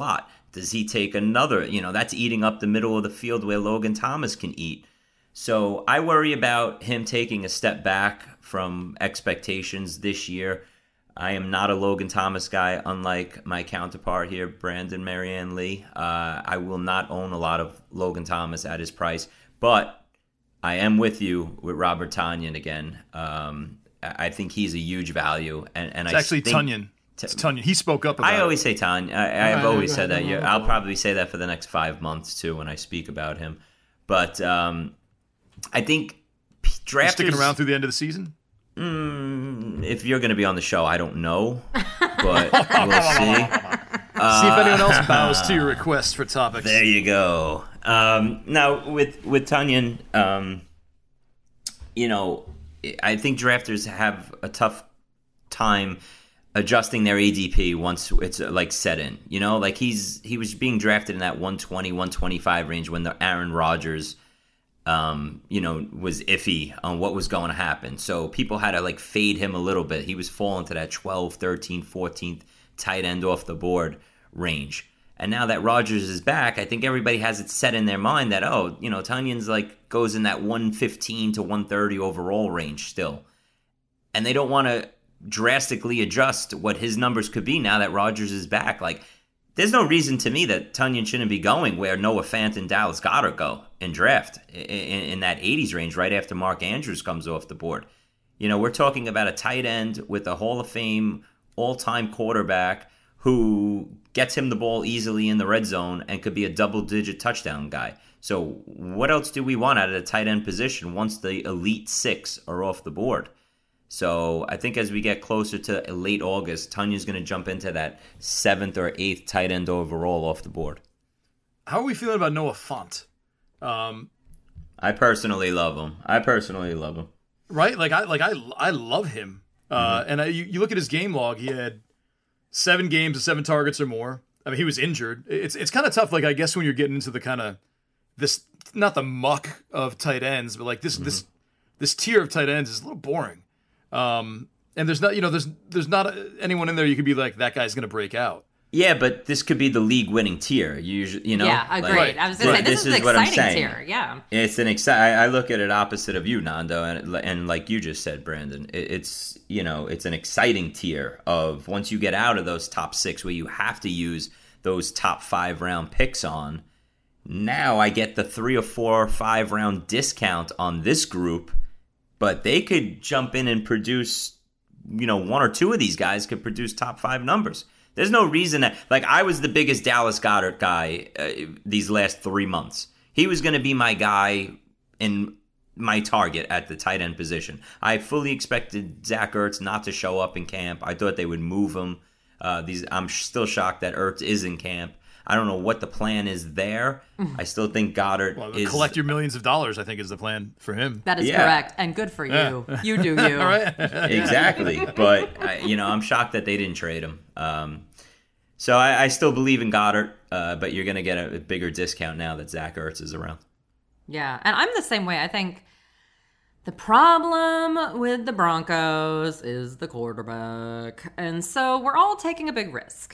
Does he take another? You know, that's eating up the middle of the field where Logan Thomas can eat. So I worry about him taking a step back from expectations this year. I am not a Logan Thomas guy, unlike my counterpart here, Brandon Marianne Lee. Uh, I will not own a lot of Logan Thomas at his price, but I am with you with Robert Tonyan again. Um, I think he's a huge value, and, and it's I actually think, Tonyan. It's Tonyan. He spoke up about I always it. say Tonyan. I, I've Right, always right, said that. right, Yeah, right, I'll right. probably say that for the next five months too when I speak about him. But um, I think drafters You're sticking around through the end of the season. Mm, if you're going to be on the show, I don't know, but we'll see. See if anyone else bows to your request for topics. There you go. Um, now with with Tonyan, um, you know, I think drafters have a tough time adjusting their A D P once it's uh, like set in. You know, like he's he was being drafted in that one twenty, one twenty-five range when the Aaron Rodgers, um, you know, was iffy on what was going to happen. So people had to like fade him a little bit. He was falling to that twelve, thirteen, fourteenth tight end off the board range. And now that Rodgers is back, I think everybody has it set in their mind that, oh, you know, Tonyan's like goes in that one fifteen to one thirty overall range still. And they don't want to drastically adjust what his numbers could be now that Rodgers is back. Like, there's no reason to me that Tonyan shouldn't be going where Noah Fant and Dallas Goedert go in draft in, in that eighties range right after Mark Andrews comes off the board. You know, we're talking about a tight end with a Hall of Fame all-time quarterback who gets him the ball easily in the red zone and could be a double-digit touchdown guy. So what else do we want out of the tight end position once the elite six are off the board? So I think as we get closer to late August, Tonyan's going to jump into that seventh or eighth tight end overall off the board. How are we feeling about Noah Fant? Um, I personally love him. I personally love him. right? Like I like I I love him. Uh, Mm-hmm. and I, you, you look at his game log. He had seven games of seven targets or more. I mean, he was injured. It's it's kind of tough. Like I guess when you're getting into the kind of this, not the muck of tight ends, but like this Mm-hmm. this this tier of tight ends is a little boring. Um, and there's not, you know, there's there's not anyone in there you could be like, that guy's going to break out. Yeah, but this could be the league-winning tier. You usually, you know, yeah, agreed. Right. I was going to say, this, is an what I'm exciting saying. tier. Yeah. It's an exciting. I look at it opposite of you, Nando, and and like you just said, Brandon, it, it's you know, it's an exciting tier of once you get out of those top six where you have to use those top five round picks on. Now I get the three or four or five round discount on this group, but they could jump in and produce, you know, one or two of these guys could produce top five numbers. There's no reason that, like, I was the biggest Dallas Goedert guy uh, these last three months. He was going to be my guy in my target at the tight end position. I fully expected Zach Ertz not to show up in camp. I thought they would move him. Uh, these, I'm still shocked that Ertz is in camp. I don't know what the plan is there. I still think Goddard Well, is collect your millions of dollars, I think, is the plan for him. That is Yeah. correct. And good for you. You do you. All right. exactly. But I, you know, I'm shocked that they didn't trade him. Um, so I, I still believe in Goddard, uh, but you're going to get a, a bigger discount now that Zach Ertz is around. Yeah, and I'm the same way. I think the problem with the Broncos is the quarterback. And so we're all taking a big risk.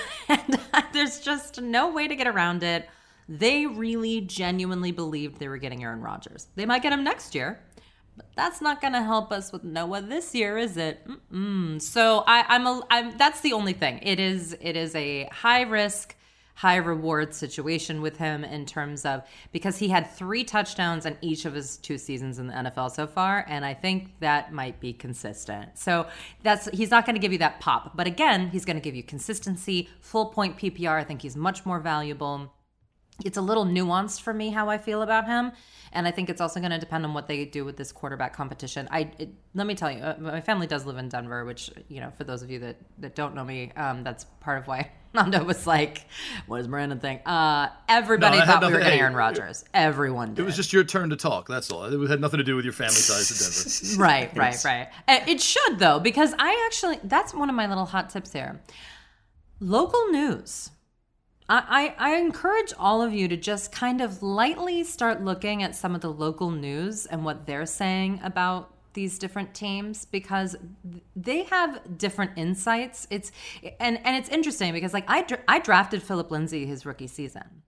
And there's just no way to get around it. They really genuinely believed they were getting Aaron Rodgers. They might get him next year, but that's not going to help us with Noah this year, is it? Mm-mm. So I, I'm a, I'm, that's the only thing. It is, it is a high risk, high reward situation with him in terms of, because he had three touchdowns in each of his two seasons in the N F L so far, and I think that might be consistent. So that's, he's not going to give you that pop, but again, he's going to give you consistency, full point P P R. I think he's much more valuable. It's a little nuanced for me how I feel about him, and I think it's also going to depend on what they do with this quarterback competition. I it, let me tell you, uh, my family does live in Denver, which, you know, for those of you that, that don't know me, um, that's part of why Nando was like, "What does Brandon think?" Uh, everybody No, that had thought we were nothing- getting hey, Aaron Rodgers. Everyone did. It was just your turn to talk. That's all. It had nothing to do with your family ties to Denver. right, right, right. Uh, It should though, because I actually that's one of my little hot tips here. Local news. I, I encourage all of you to just kind of lightly start looking at some of the local news and what they're saying about these different teams because they have different insights. It's and and it's interesting because like I I drafted Philip Lindsay his rookie season,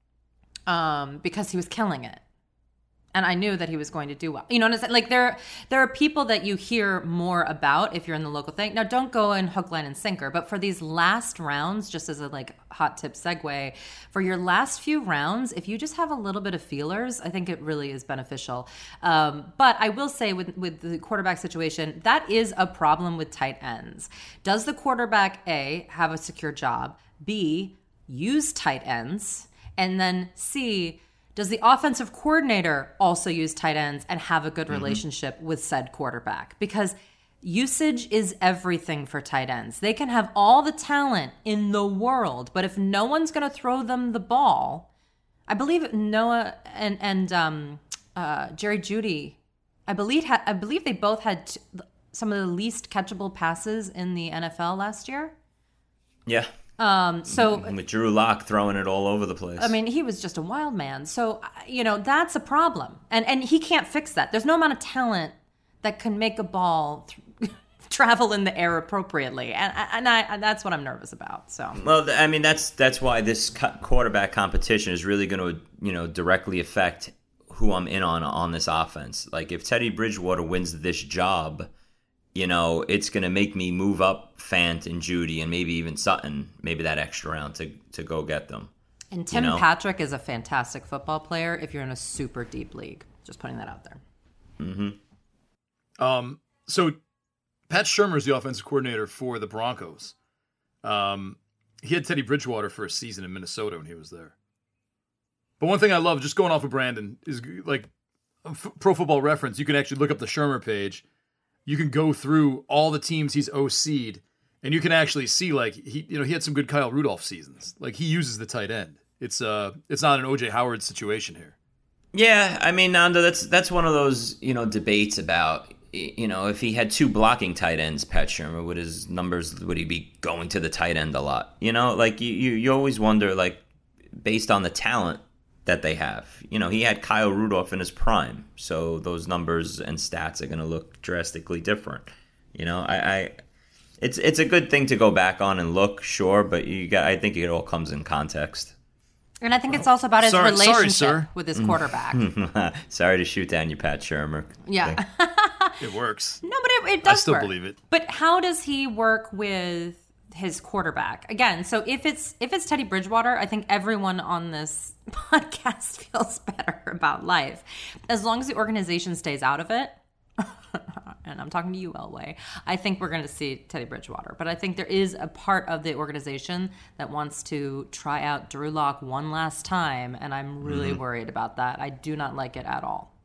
um, because he was killing it. And I knew that he was going to do well. You know what I'm saying? Like there, there are people that you hear more about if you're in the local thing. Now, don't go in hook, line, and sinker. But for these last rounds, just as a like hot tip segue, for your last few rounds, if you just have a little bit of feelers, I think it really is beneficial. Um, but I will say with with the quarterback situation, that is a problem with tight ends. Does the quarterback A have a secure job? B, use tight ends, and then C, does the offensive coordinator also use tight ends and have a good relationship mm-hmm. with said quarterback? Because usage is everything for tight ends. They can have all the talent in the world, but if no one's going to throw them the ball, I believe Noah and and um, uh, Jerry Jeudy, I believe ha- I believe they both had t- some of the least catchable passes in the N F L last year. Yeah. Um, so with Drew Lock throwing it all over the place. I mean, he was just a wild man. So, you know, that's a problem. And and he can't fix that. There's no amount of talent that can make a ball th- travel in the air appropriately. And and I and that's what I'm nervous about. So, well, I mean, that's that's why this quarterback competition is really going to, you know, directly affect who I'm in on on this offense. Like if Teddy Bridgewater wins this job, you know, it's going to make me move up Fant and Jeudy and maybe even Sutton, maybe that extra round to, to go get them. And Tim you know? Patrick is a fantastic football player if you're in a super deep league. Just putting that out there. Mm-hmm. Um, so Pat Shurmur is the offensive coordinator for the Broncos. Um, he had Teddy Bridgewater for a season in Minnesota when he was there. But one thing I love, just going off of Brandon, is like Pro Football Reference, you can actually look up the Shurmur page. You can go through all the teams he's O C'd, and you can actually see like he, you know, he had some good Kyle Rudolph seasons. Like he uses the tight end. It's uh, it's not an O J Howard situation here. Yeah, I mean, Nando, that's that's one of those you know debates about you know if he had two blocking tight ends, Pat Shurmur, would his numbers would he be going to the tight end a lot? You know, like you you, you always wonder like based on the talent that they have. You know, he had Kyle Rudolph in his prime, so those numbers and stats are going to look drastically different. You know, I, I, it's it's a good thing to go back on and look, sure, but you got, I think it all comes in context. And I think it's also about his sorry, relationship sorry, with his quarterback. Sorry to shoot down you, Pat Shurmur. Yeah. It works. No, but it, it does I still work. believe it. But how does he work with his quarterback? Again, so if it's if it's Teddy Bridgewater, I think everyone on this podcast feels better about life. As long as the organization stays out of it, and I'm talking to you, Elway, I think we're going to see Teddy Bridgewater. But I think there is a part of the organization that wants to try out Drew Lock one last time, and I'm really mm-hmm. worried about that. I do not like it at all.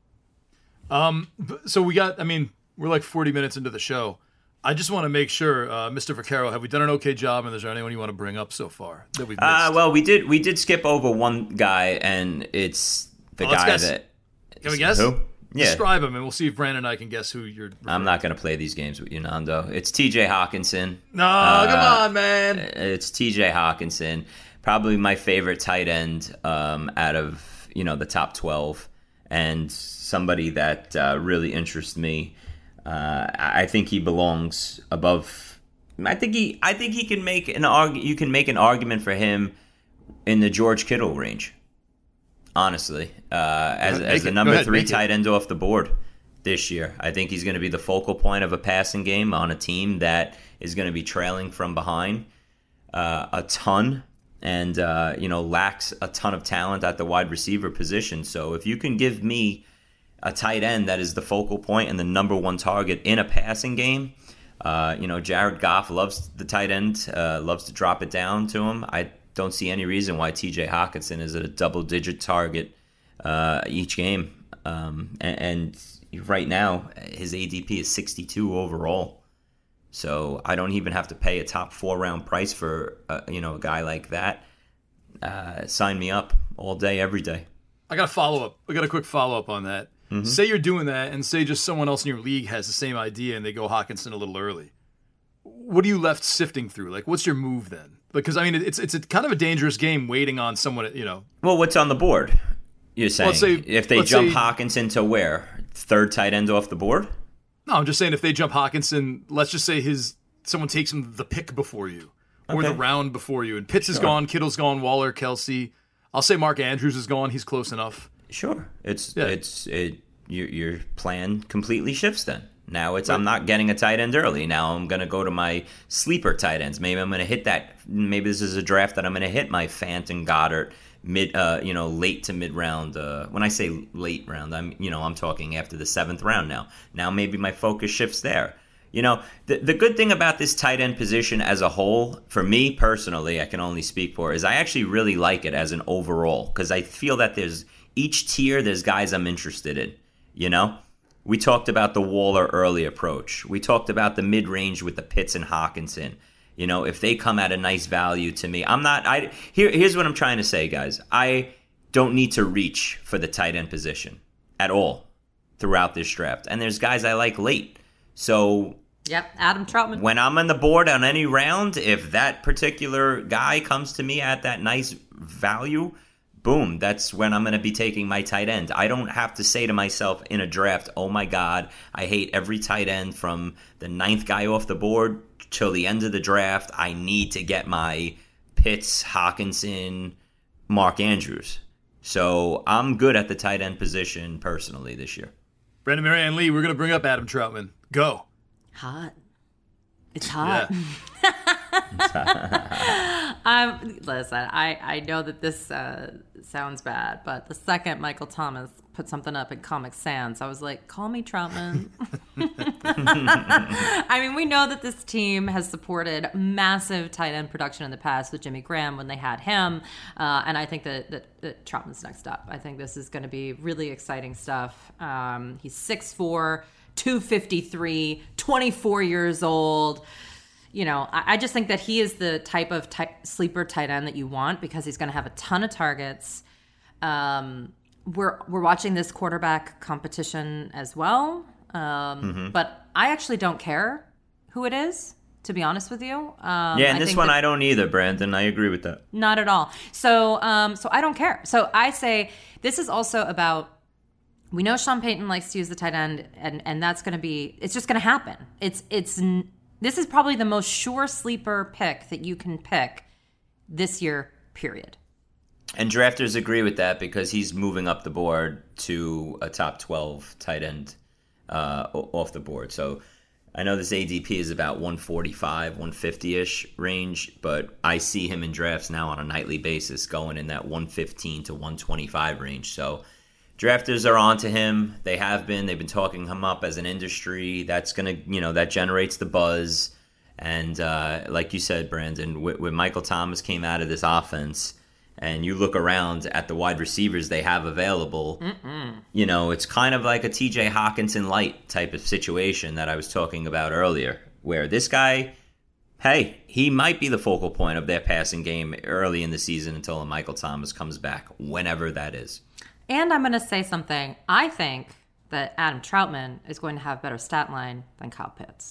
Um. So we got, I mean, we're like forty minutes into the show. I just want to make sure, uh, Mister Vaccaro, have we done an okay job? And is there anyone you want to bring up so far that we've missed? Uh, well, we did we did skip over one guy, and it's the oh, guy guess. that... Can we guess? Who? Yeah. Describe him, and we'll see if Brandon and I can guess who you're referring. I'm not going to play these games with you, Nando. It's T J Hawkinson. No, uh, come on, man. It's T J Hawkinson. Probably my favorite tight end um, out of you know the top twelve, and somebody that uh, really interests me. Uh, I think he belongs above. I think he. I think he can make an arg. You can make an argument for him in the George Kittle range. Honestly, uh, as as the number three tight end off the board this year, I think he's going to be the focal point of a passing game on a team that is going to be trailing from behind uh, a ton, and uh, you know lacks a ton of talent at the wide receiver position. So if you can give me a tight end that is the focal point and the number one target in a passing game. Uh, you know, Jared Goff loves the tight end, uh, loves to drop it down to him. I don't see any reason why T J Hawkinson is at a double-digit target uh, each game. Um, and, and right now, his A D P is sixty-two overall. So I don't even have to pay a top four-round price for uh, you know a guy like that. Uh, sign me up all day, every day. I got a follow-up. I got a quick follow-up on that. Mm-hmm. Say you're doing that, and say just someone else in your league has the same idea, and they go Hawkinson a little early. What are you left sifting through? Like, what's your move then? Because I mean, it's it's a kind of a dangerous game waiting on someone. You know. Well, what's on the board? You're saying let's say, if they let's jump say, Hawkinson to where third tight end off the board? No, I'm just saying if they jump Hawkinson, let's just say his someone takes him the pick before you or Okay. the round before you, and Pitts Sure. is gone, Kittle's gone, Waller, Kelsey. I'll say Mark Andrews is gone. He's close enough. Sure, it's Yeah. it's it. Your your plan completely shifts then. Now it's I'm not getting a tight end early. Now I'm gonna go to my sleeper tight ends. Maybe I'm gonna hit that. Maybe this is a draft that I'm gonna hit my Fant and Goddard mid, uh, you know, late to mid round. Uh, when I say late round, I'm you know I'm talking after the seventh round now. Now maybe my focus shifts there. You know, the the good thing about this tight end position as a whole, for me personally, I can only speak for, is I actually really like it as an overall because I feel that there's each tier, there's guys I'm interested in. You know, we talked about the Waller early approach. We talked about the mid range with the Pitts and Hawkinson. You know, if they come at a nice value to me, I'm not. I here here's what I'm trying to say, guys. I don't need to reach for the tight end position at all throughout this draft, and there's guys I like late. So Yep, Adam Troutman. when I'm on the board on any round, if that particular guy comes to me at that nice value, boom, that's when I'm going to be taking my tight end. I don't have to say to myself in a draft, oh my God, I hate every tight end from the ninth guy off the board till the end of the draft. I need to get my Pitts, Hawkinson, Mark Andrews. So I'm good at the tight end position personally this year. Brandon Marianne Lee, we're going to bring up Adam Troutman. Go. Hot. It's hot. Yeah. um, listen, I, I know that this uh, sounds bad, but the second Michael Thomas put something up in Comic Sans, I was like, call me Troutman. I mean, we know that this team has supported massive tight end production in the past with Jimmy Graham when they had him. Uh, and I think that, that, that Troutman's next up. I think this is going to be really exciting stuff. Um, he's six foot four, two fifty-three, twenty-four years old. You know, I, I just think that he is the type of ty- sleeper tight end that you want because he's going to have a ton of targets. Um, we're we're watching this quarterback competition as well, um, mm-hmm. but I actually don't care who it is, to be honest with you. Um, yeah, and I this think one that, I don't either, Brandon. I agree with that. Not at all. So, um, so I don't care. So I say this is also about. We know Sean Payton likes to use the tight end, and, and that's going to be. It's just going to happen. It's it's. This is probably the most sure sleeper pick that you can pick this year. Period. And drafters agree with that because he's moving up the board to a top twelve tight end uh, off the board. So I know this A D P is about one forty-five, one fifty-ish range, but I see him in drafts now on a nightly basis going in that one fifteen to one twenty-five range. So drafters are on to him. They have been. They've been talking him up as an industry. That's going to, you know, that generates the buzz. And uh, like you said, Brandon, when Michael Thomas came out of this offense, and you look around at the wide receivers they have available, Mm-mm. you know, it's kind of like a T J Hawkinson light type of situation that I was talking about earlier, where this guy, hey, he might be the focal point of their passing game early in the season until Michael Thomas comes back, whenever that is. And I'm going to say something. I think that Adam Troutman is going to have better stat line than Kyle Pitts.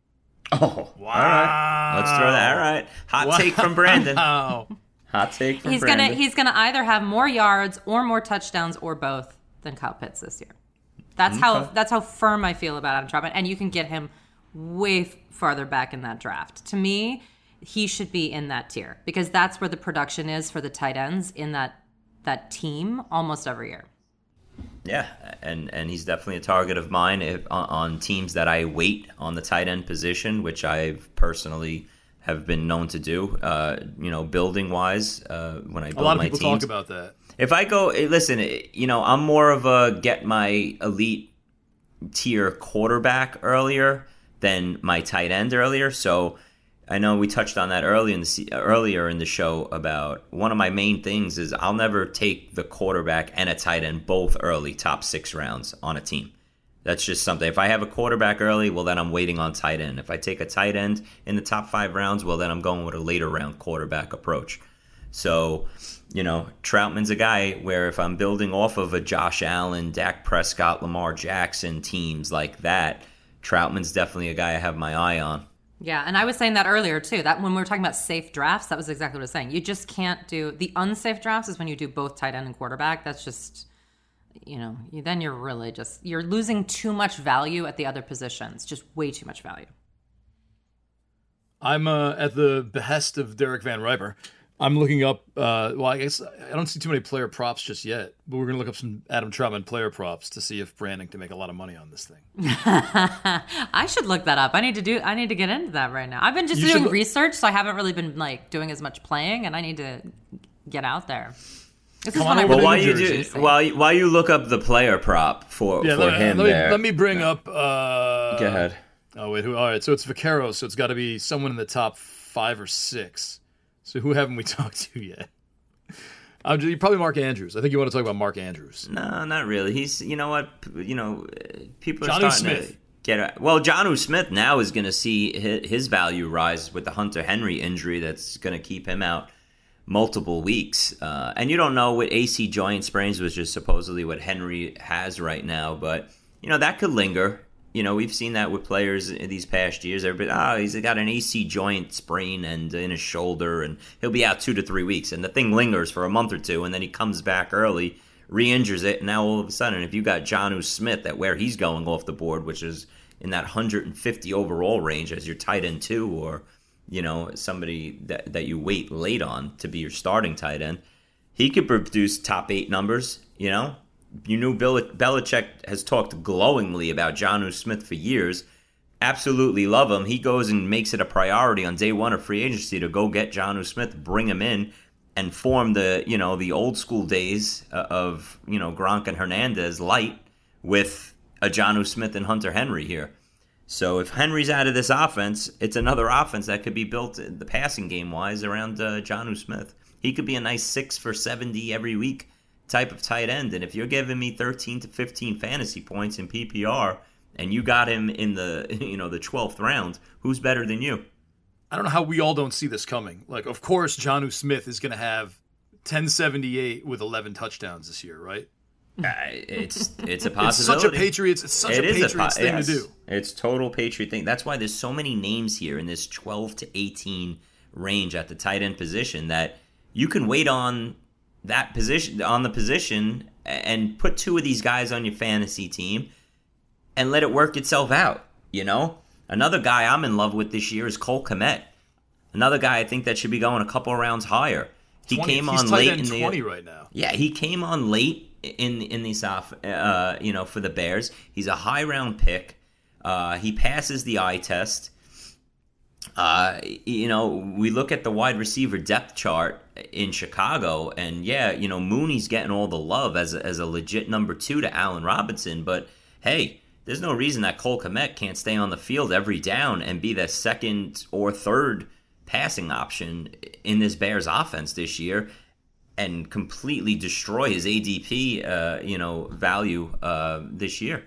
Oh, wow. All right. Let's throw that. All right. Hot wow. take from Brandon. Wow. Hot take from he's Brandon. Gonna, he's going to either have more yards or more touchdowns or both than Kyle Pitts this year. That's okay. how that's how firm I feel about Adam Troutman. And you can get him way farther back in that draft. To me, he should be in that tier because that's where the production is for the tight ends in that that team almost every year. Yeah, and, and he's definitely a target of mine if, on, on teams that I wait on the tight end position, which I've personally have been known to do, uh, you know, building-wise, uh, when I build my teams. A lot of people teams. talk about that. If I go, listen, you know, I'm more of a get my elite tier quarterback earlier than my tight end earlier, so I know we touched on that early in the, earlier in the show about one of my main things is I'll never take the quarterback and a tight end both early, top six rounds on a team. That's just something. If I have a quarterback early, well, then I'm waiting on tight end. If I take a tight end in the top five rounds, well, then I'm going with a later round quarterback approach. So, you know, Troutman's a guy where if I'm building off of a Josh Allen, Dak Prescott, Lamar Jackson teams like that, Troutman's definitely a guy I have my eye on. Yeah, and I was saying that earlier, too. That when we were talking about safe drafts, that was exactly what I was saying. You just can't do... The unsafe drafts is when you do both tight end and quarterback. That's just... you know, you, then you're really just, you're losing too much value at the other positions, just way too much value. I'm uh, at the behest of Derek Van Riper. I'm looking up, uh, well, I guess I don't see too many player props just yet, but we're going to look up some Adam Troutman player props to see if Brandon can make a lot of money on this thing. I should look that up. I need to do, I need to get into that right now. I've been just You doing should- research, so I haven't really been like doing as much playing, and I need to get out there. This is Come when on I over Well, to while New you Jersey. do, while you, while you look up the player prop for Yeah, for let, him let me, there. let me bring up. Uh, Go ahead. Oh, wait. Who? All right. So it's Vaquero, so it's got to be someone in the top five or six. So who haven't we talked to yet? Um, probably Mark Andrews. I think you want to talk about Mark Andrews. No, not really. He's, you know what, P- you know, uh, people are Jonnu starting Smith. to get a, well. Jonnu Smith now is going to see his, his value rise with the Hunter Henry injury that's going to keep him out multiple weeks. Uh, and you don't know what A C joint sprains, which is supposedly what Henry has right now, but you know that could linger. You know, we've seen that with players in these past years. Everybody, oh, he's got an A C joint sprain and in his shoulder, and he'll be out two to three weeks. And the thing lingers for a month or two, and then he comes back early, re-injures it, and now all of a sudden, if you got Jonnu Smith at where he's going off the board, which is in that one hundred fifty overall range as your tight end two, or you know somebody that that you wait late on to be your starting tight end, he could produce top eight numbers. You know. You knew Bill Belichick has talked glowingly about Jonnu Smith for years. Absolutely love him. He goes and makes it a priority on day one of free agency to go get Jonnu Smith, bring him in, and form the you know the old school days of you know Gronk and Hernandez light with a Jonnu Smith and Hunter Henry here. So if Henry's out of this offense, it's another offense that could be built the passing game wise around uh, Jonnu Smith. He could be a nice six for seventy every week type of tight end, and if you're giving me thirteen to fifteen fantasy points in P P R and you got him in the you know the twelfth round, who's better than you? I don't know how we all don't see this coming. Like, of course, Jonnu Smith is going to have ten seventy-eight with eleven touchdowns this year, right? Uh, it's it's a It's possibility. such a Patriots. It's such It a is Patriots po- thing yes. to do. It's total Patriot thing. That's why there's so many names here in this twelve to eighteen range at the tight end position that you can wait on that position on the position and put two of these guys on your fantasy team and let it work itself out. You know, another guy I'm in love with this year is Cole Kmet. Another guy I think that should be going a couple of rounds higher. He twenty came he's on tight late end in the twenty right now. Yeah, he came on late in in these off, uh, you know, for the Bears. He's a high round pick. Uh, he passes the eye test. Uh, you know, we look at the wide receiver depth chart in Chicago, and yeah, you know, Mooney's getting all the love as a, as a legit number two to Allen Robinson. But hey, there's no reason that Cole Kmet can't stay on the field every down and be the second or third passing option in this Bears offense this year, and completely destroy his A D P, uh, you know, value uh, this year.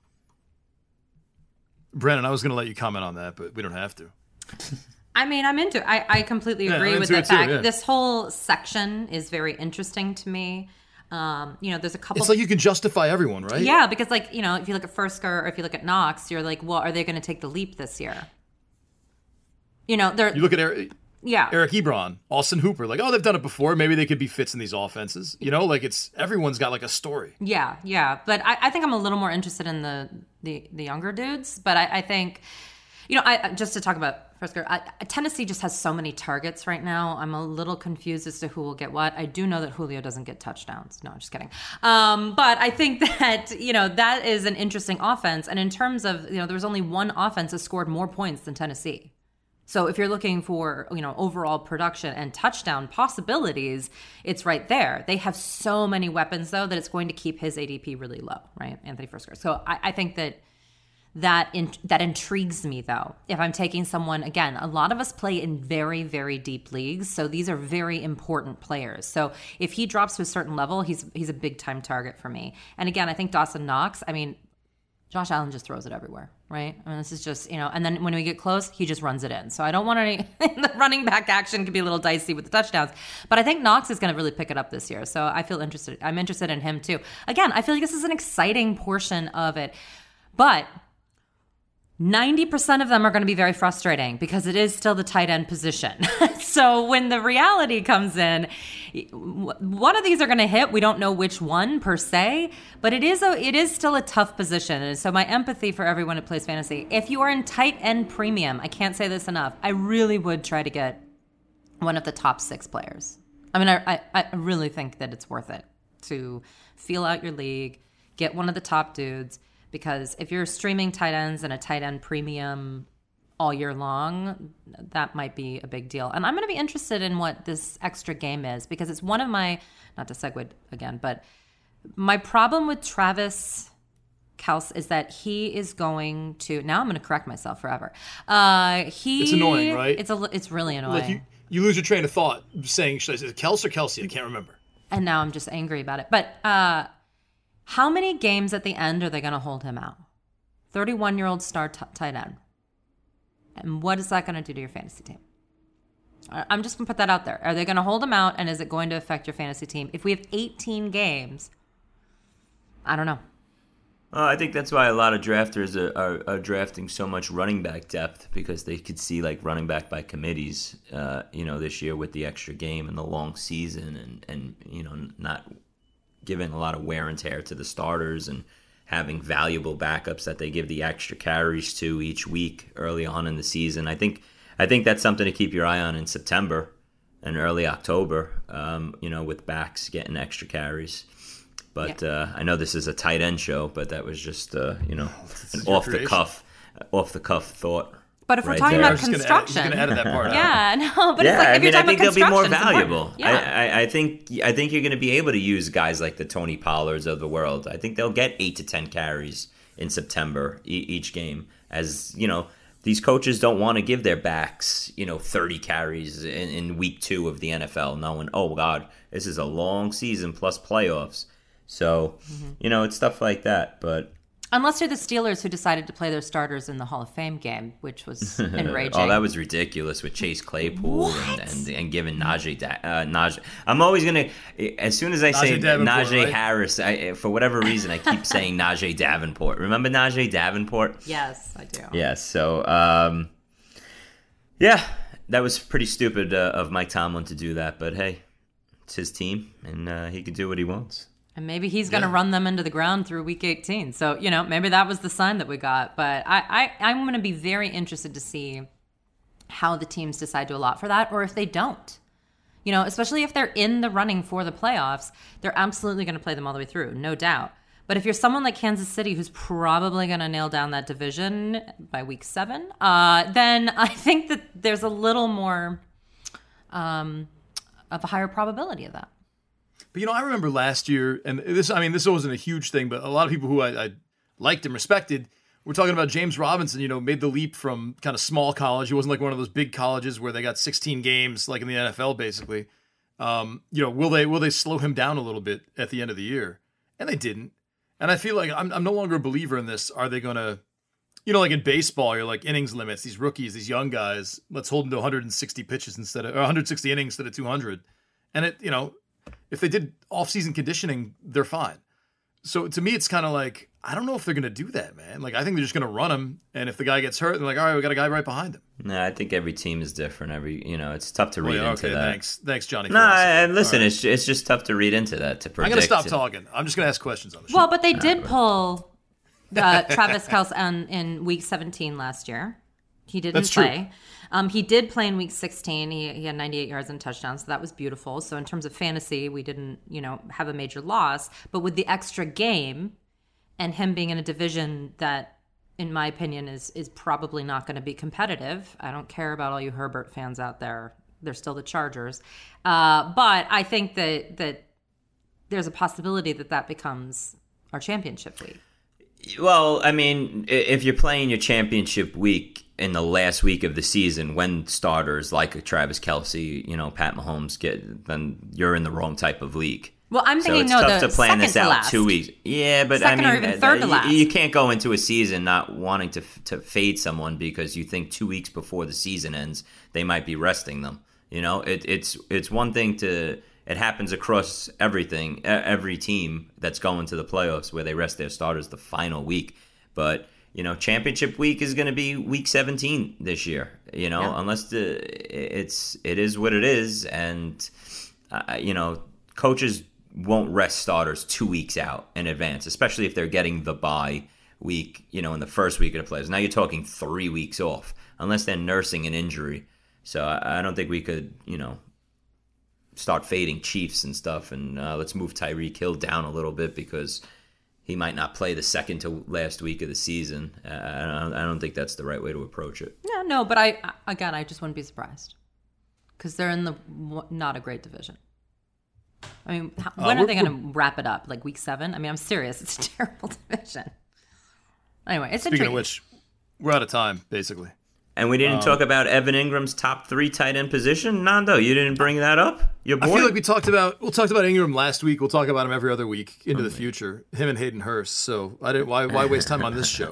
Brandon, I was going to let you comment on that, but we don't have to. I mean, I'm into it. I, I completely Yeah, agree I'm with into the it too, fact yeah. this whole section is very interesting to me. Um, you know, there's a couple. It's like you can justify everyone, right? Yeah, because like, you know, if you look at Fursker or if you look at Knox, you're like, well, are they going to take the leap this year? You know, they're You look at Eric, yeah. Eric Ebron, Austin Hooper, like, oh, they've done it before. Maybe they could be fits in these offenses. You know, like it's everyone's got like a story. Yeah, yeah. But I, I think I'm a little more interested in the the, the younger dudes. But I, I think, you know, I just to talk about Fursker, I, Tennessee just has so many targets right now. I'm a little confused as to who will get what. I do know that Julio doesn't get touchdowns. No, I'm just kidding. Um, but I think that, you know, that is an interesting offense. And in terms of, you know, there was only one offense that scored more points than Tennessee. So if you're looking for, you know, overall production and touchdown possibilities, it's right there. They have so many weapons, though, that it's going to keep his A D P really low, right? Anthony Fursker. So I, I think that that in, that intrigues me, though. If I'm taking someone, again, a lot of us play in very, very deep leagues. So these are very important players. So if he drops to a certain level, he's he's a big-time target for me. And again, I think Dawson Knox, I mean, Josh Allen just throws it everywhere, right? I mean, this is just, you know, and then when we get close, he just runs it in. So I don't want any, the running back action could be a little dicey with the touchdowns. But I think Knox is going to really pick it up this year. So I feel interested. I'm interested in him too. Again, I feel like this is an exciting portion of it. But ninety percent of them are going to be very frustrating because it is still the tight end position. So when the reality comes in, one of these are going to hit. We don't know which one per se, but it is a, it is still a tough position. And so my empathy for everyone who plays fantasy, if you are in tight end premium, I can't say this enough, I really would try to get one of the top six players. I mean, I, I, I really think that it's worth it to feel out your league, get one of the top dudes. Because if you're streaming tight ends and a tight end premium all year long, that might be a big deal. And I'm going to be interested in what this extra game is because it's one of my, not to segue again, but my problem with Travis Kelce is that he is going to, now I'm going to correct myself forever. Uh, he, it's annoying, right? It's a, it's really annoying. Like you, you lose your train of thought saying, should I say Kelce or Kelsey? I can't remember. And now I'm just angry about it. But, uh, how many games at the end are they going to hold him out? thirty-one-year-old star t- tight end. And what is that going to do to your fantasy team? I'm just going to put that out there. Are they going to hold him out, and is it going to affect your fantasy team? If we have eighteen games, I don't know. Uh, I think that's why a lot of drafters are, are, are drafting so much running back depth because they could see like running back by committees, uh, you know, this year with the extra game and the long season and, and you know, not giving a lot of wear and tear to the starters and having valuable backups that they give the extra carries to each week early on in the season. I think I think that's something to keep your eye on in September and early October, um, you know, with backs getting extra carries. But yeah. uh, I know this is a tight end show, but that was just, uh, you know, an off-the-cuff off-the-cuff thought. But if we're right talking there. about construction, gonna edit, that part yeah, no, but yeah, it's like if I mean, you're I talking think about they'll be more construction, valuable. Yeah. I, I, I think, I think you're going to be able to use guys like the Tony Pollards of the world. I think they'll get eight to ten carries in September e- each game. As you know, these coaches don't want to give their backs, you know, thirty carries in, in week two of the N F L, knowing, oh God, this is a long season plus playoffs. So, mm-hmm. you know, it's stuff like that, but. Unless you're the Steelers who decided to play their starters in the Hall of Fame game, which was enraging. Oh, that was ridiculous with Chase Claypool and, and and giving Najee. Da- uh, Najee. I'm always gonna, as soon as I say Najee, Najee right? Harris, I, for whatever reason, I keep saying Najee Davenport. Remember Najee Davenport? Yes, I do. Yes. So, um, yeah, that was pretty stupid uh, of Mike Tomlin to do that, but hey, it's his team, and uh, he can do what he wants. And maybe he's going to yeah. run them into the ground through week eighteen. So, you know, maybe that was the sign that we got. But I, I, I'm going to be very interested to see how the teams decide to allot for that or if they don't. You know, especially if they're in the running for the playoffs, they're absolutely going to play them all the way through, no doubt. But if you're someone like Kansas City who's probably going to nail down that division by week seven, uh, then I think that there's a little more um, of a higher probability of that. But, you know, I remember last year, and this, I mean, this wasn't a huge thing, but a lot of people who I, I liked and respected were talking about James Robinson, you know, made the leap from kind of small college. It wasn't like one of those big colleges where they got sixteen games, like in the N F L, basically. Um, you know, will they will they slow him down a little bit at the end of the year? And they didn't. And I feel like I'm, I'm no longer a believer in this. Are they going to, you know, like in baseball, you're like innings limits, these rookies, these young guys, let's hold them to one hundred sixty pitches instead of, or one hundred sixty innings instead of two hundred. And it, you know, if they did off-season conditioning, they're fine. So to me, it's kind of like, I don't know if they're going to do that, man. Like, I think they're just going to run him. And if the guy gets hurt, they're like, all right, we got a guy right behind him. No, I think every team is different. Every, you know, it's tough to read oh, yeah, into okay, that. Thanks, thanks, Johnny. No, I, listen, right. it's it's just tough to read into that, to predict. I'm going to stop talking. I'm just going to ask questions on the show. Well, but they did pull uh, Travis Kelce on, in week seventeen last year. He didn't That's play. True. Um, he did play in week sixteen. He, he had ninety-eight yards and touchdowns, so that was beautiful. So in terms of fantasy, we didn't, you know, have a major loss. But with the extra game and him being in a division that, in my opinion, is is probably not going to be competitive. I don't care about all you Herbert fans out there. They're still the Chargers. Uh, but I think that that there's a possibility that that becomes our championship week. Well, I mean, if you're playing your championship week in the last week of the season, when starters like Travis Kelce, you know, Pat Mahomes get, then you're in the wrong type of league. Well, I'm thinking, so it's no, tough the to plan this second to out last. two weeks. Yeah, but Second I or mean, even third to you, last. you can't go into a season not wanting to to fade someone because you think two weeks before the season ends they might be resting them. You know, it, it's it's one thing to. It happens across everything, every team that's going to the playoffs where they rest their starters the final week. But You know, championship week is going to be week seventeen this year. You know, yeah. unless the it's it is what it is, and uh, you know, coaches won't rest starters two weeks out in advance, especially if they're getting the bye week. You know, in the first week of the playoffs. Now you're talking three weeks off, unless they're nursing an injury. So I, I don't think we could, you know, start fading Chiefs and stuff, and uh, let's move Tyreek Hill down a little bit because he might not play the second to last week of the season. Uh, I, don't, I don't think that's the right way to approach it. Yeah, no, but I again, I just wouldn't be surprised because they're in the not a great division. I mean, how, when uh, are they going to wrap it up? Like week seven? I mean, I'm serious. It's a terrible division. Anyway, it's Speaking intriguing. of which, we're out of time, basically. And we didn't um, talk about Evan Ingram's top three tight end position. Nando, you didn't bring that up? Your boy? I feel like we talked about we'll talked about Ingram last week. We'll talk about him every other week into the future. Him and Hayden Hurst. So I didn't. Why why waste time on this show?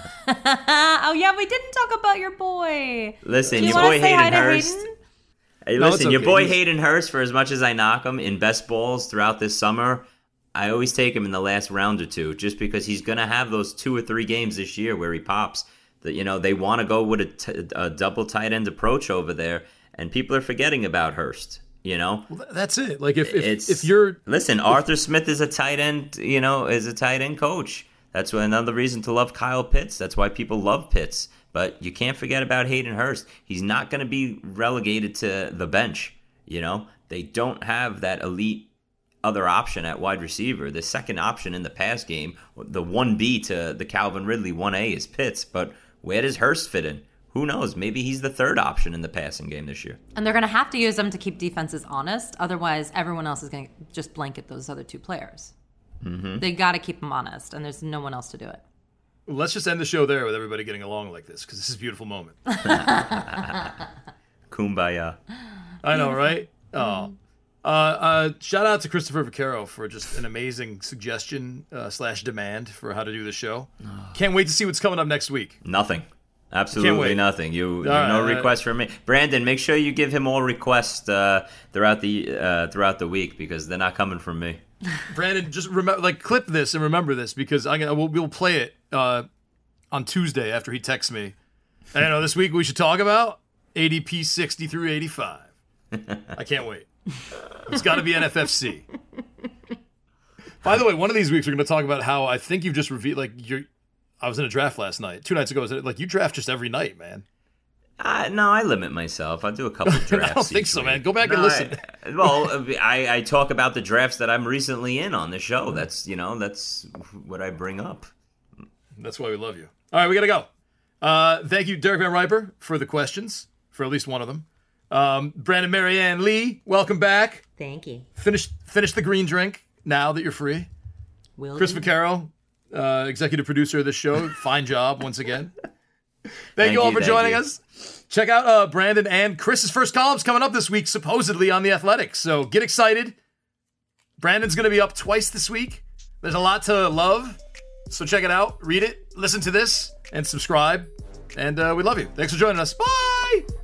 Oh yeah, we didn't talk about your boy. Listen, Do you your boy say Hayden hi Hurst. Hayden? Hey, No, listen, it's your okay. boy He's- Hayden Hurst. For as much as I knock him in best balls throughout this summer, I always take him in the last round or two, just because he's gonna have those two or three games this year where he pops. That, you know, they want to go with a, t- a double tight end approach over there, and people are forgetting about Hurst. You know, Well, that's it. Like if if, it's if you're listen, Arthur Smith is a tight end. You know, is a tight end coach. That's why another reason to love Kyle Pitts. That's why people love Pitts. But you can't forget about Hayden Hurst. He's not going to be relegated to the bench. You know, they don't have that elite other option at wide receiver. The second option in the pass game, the one B to the Calvin Ridley one A is Pitts, but where does Hurst fit in? Who knows? Maybe he's the third option in the passing game this year. And they're going to have to use them to keep defenses honest. Otherwise, everyone else is going to just blanket those other two players. Mm-hmm. They got to keep them honest, and there's no one else to do it. let's just end the show there with everybody getting along like this because this is a beautiful moment. Kumbaya. I know, right? Oh. Uh, uh, shout out to Christopher Vaccaro for just an amazing suggestion uh, slash demand for how to do the show. Can't wait to see what's coming up next week. Nothing. Absolutely nothing. You, you right, no right. requests from me, Brandon. Make sure you give him all requests uh, throughout the uh, throughout the week because they're not coming from me. Brandon, just remember, like, clip this and remember this because I'm gonna we'll, we'll play it uh, on Tuesday after he texts me. And I know this week we should talk about A D P sixty through eighty-five. I can't wait. It's got to be N F F C. By the way, one of these weeks we're going to talk about how I think you've just revealed, like, you're. I was in a draft last night. Two nights ago, I was in, like, you draft just every night, man. Uh, no, I limit myself. I do a couple drafts. I don't think each so, week. man. Go back No, and listen. I, well, I, I talk about the drafts that I'm recently in on the show. That's you know that's what I bring up. That's why we love you. All right, we got to go. Uh, thank you, Derek Van Riper, for the questions, for at least one of them. Um, Brandon Marianne Lee, welcome back. Thank you. Finish finish the green drink now that you're free. Will Chris you? Vaccaro, uh, executive producer of this show. Fine job once again. Thank, Thank you all you, for thank joining you. us. Check out uh, Brandon and Chris's first columns coming up this week, supposedly on The Athletic. So get excited. Brandon's going to be up twice this week. There's a lot to love. So check it out, read it, listen to this, and subscribe. And uh, we love you. Thanks for joining us. Bye!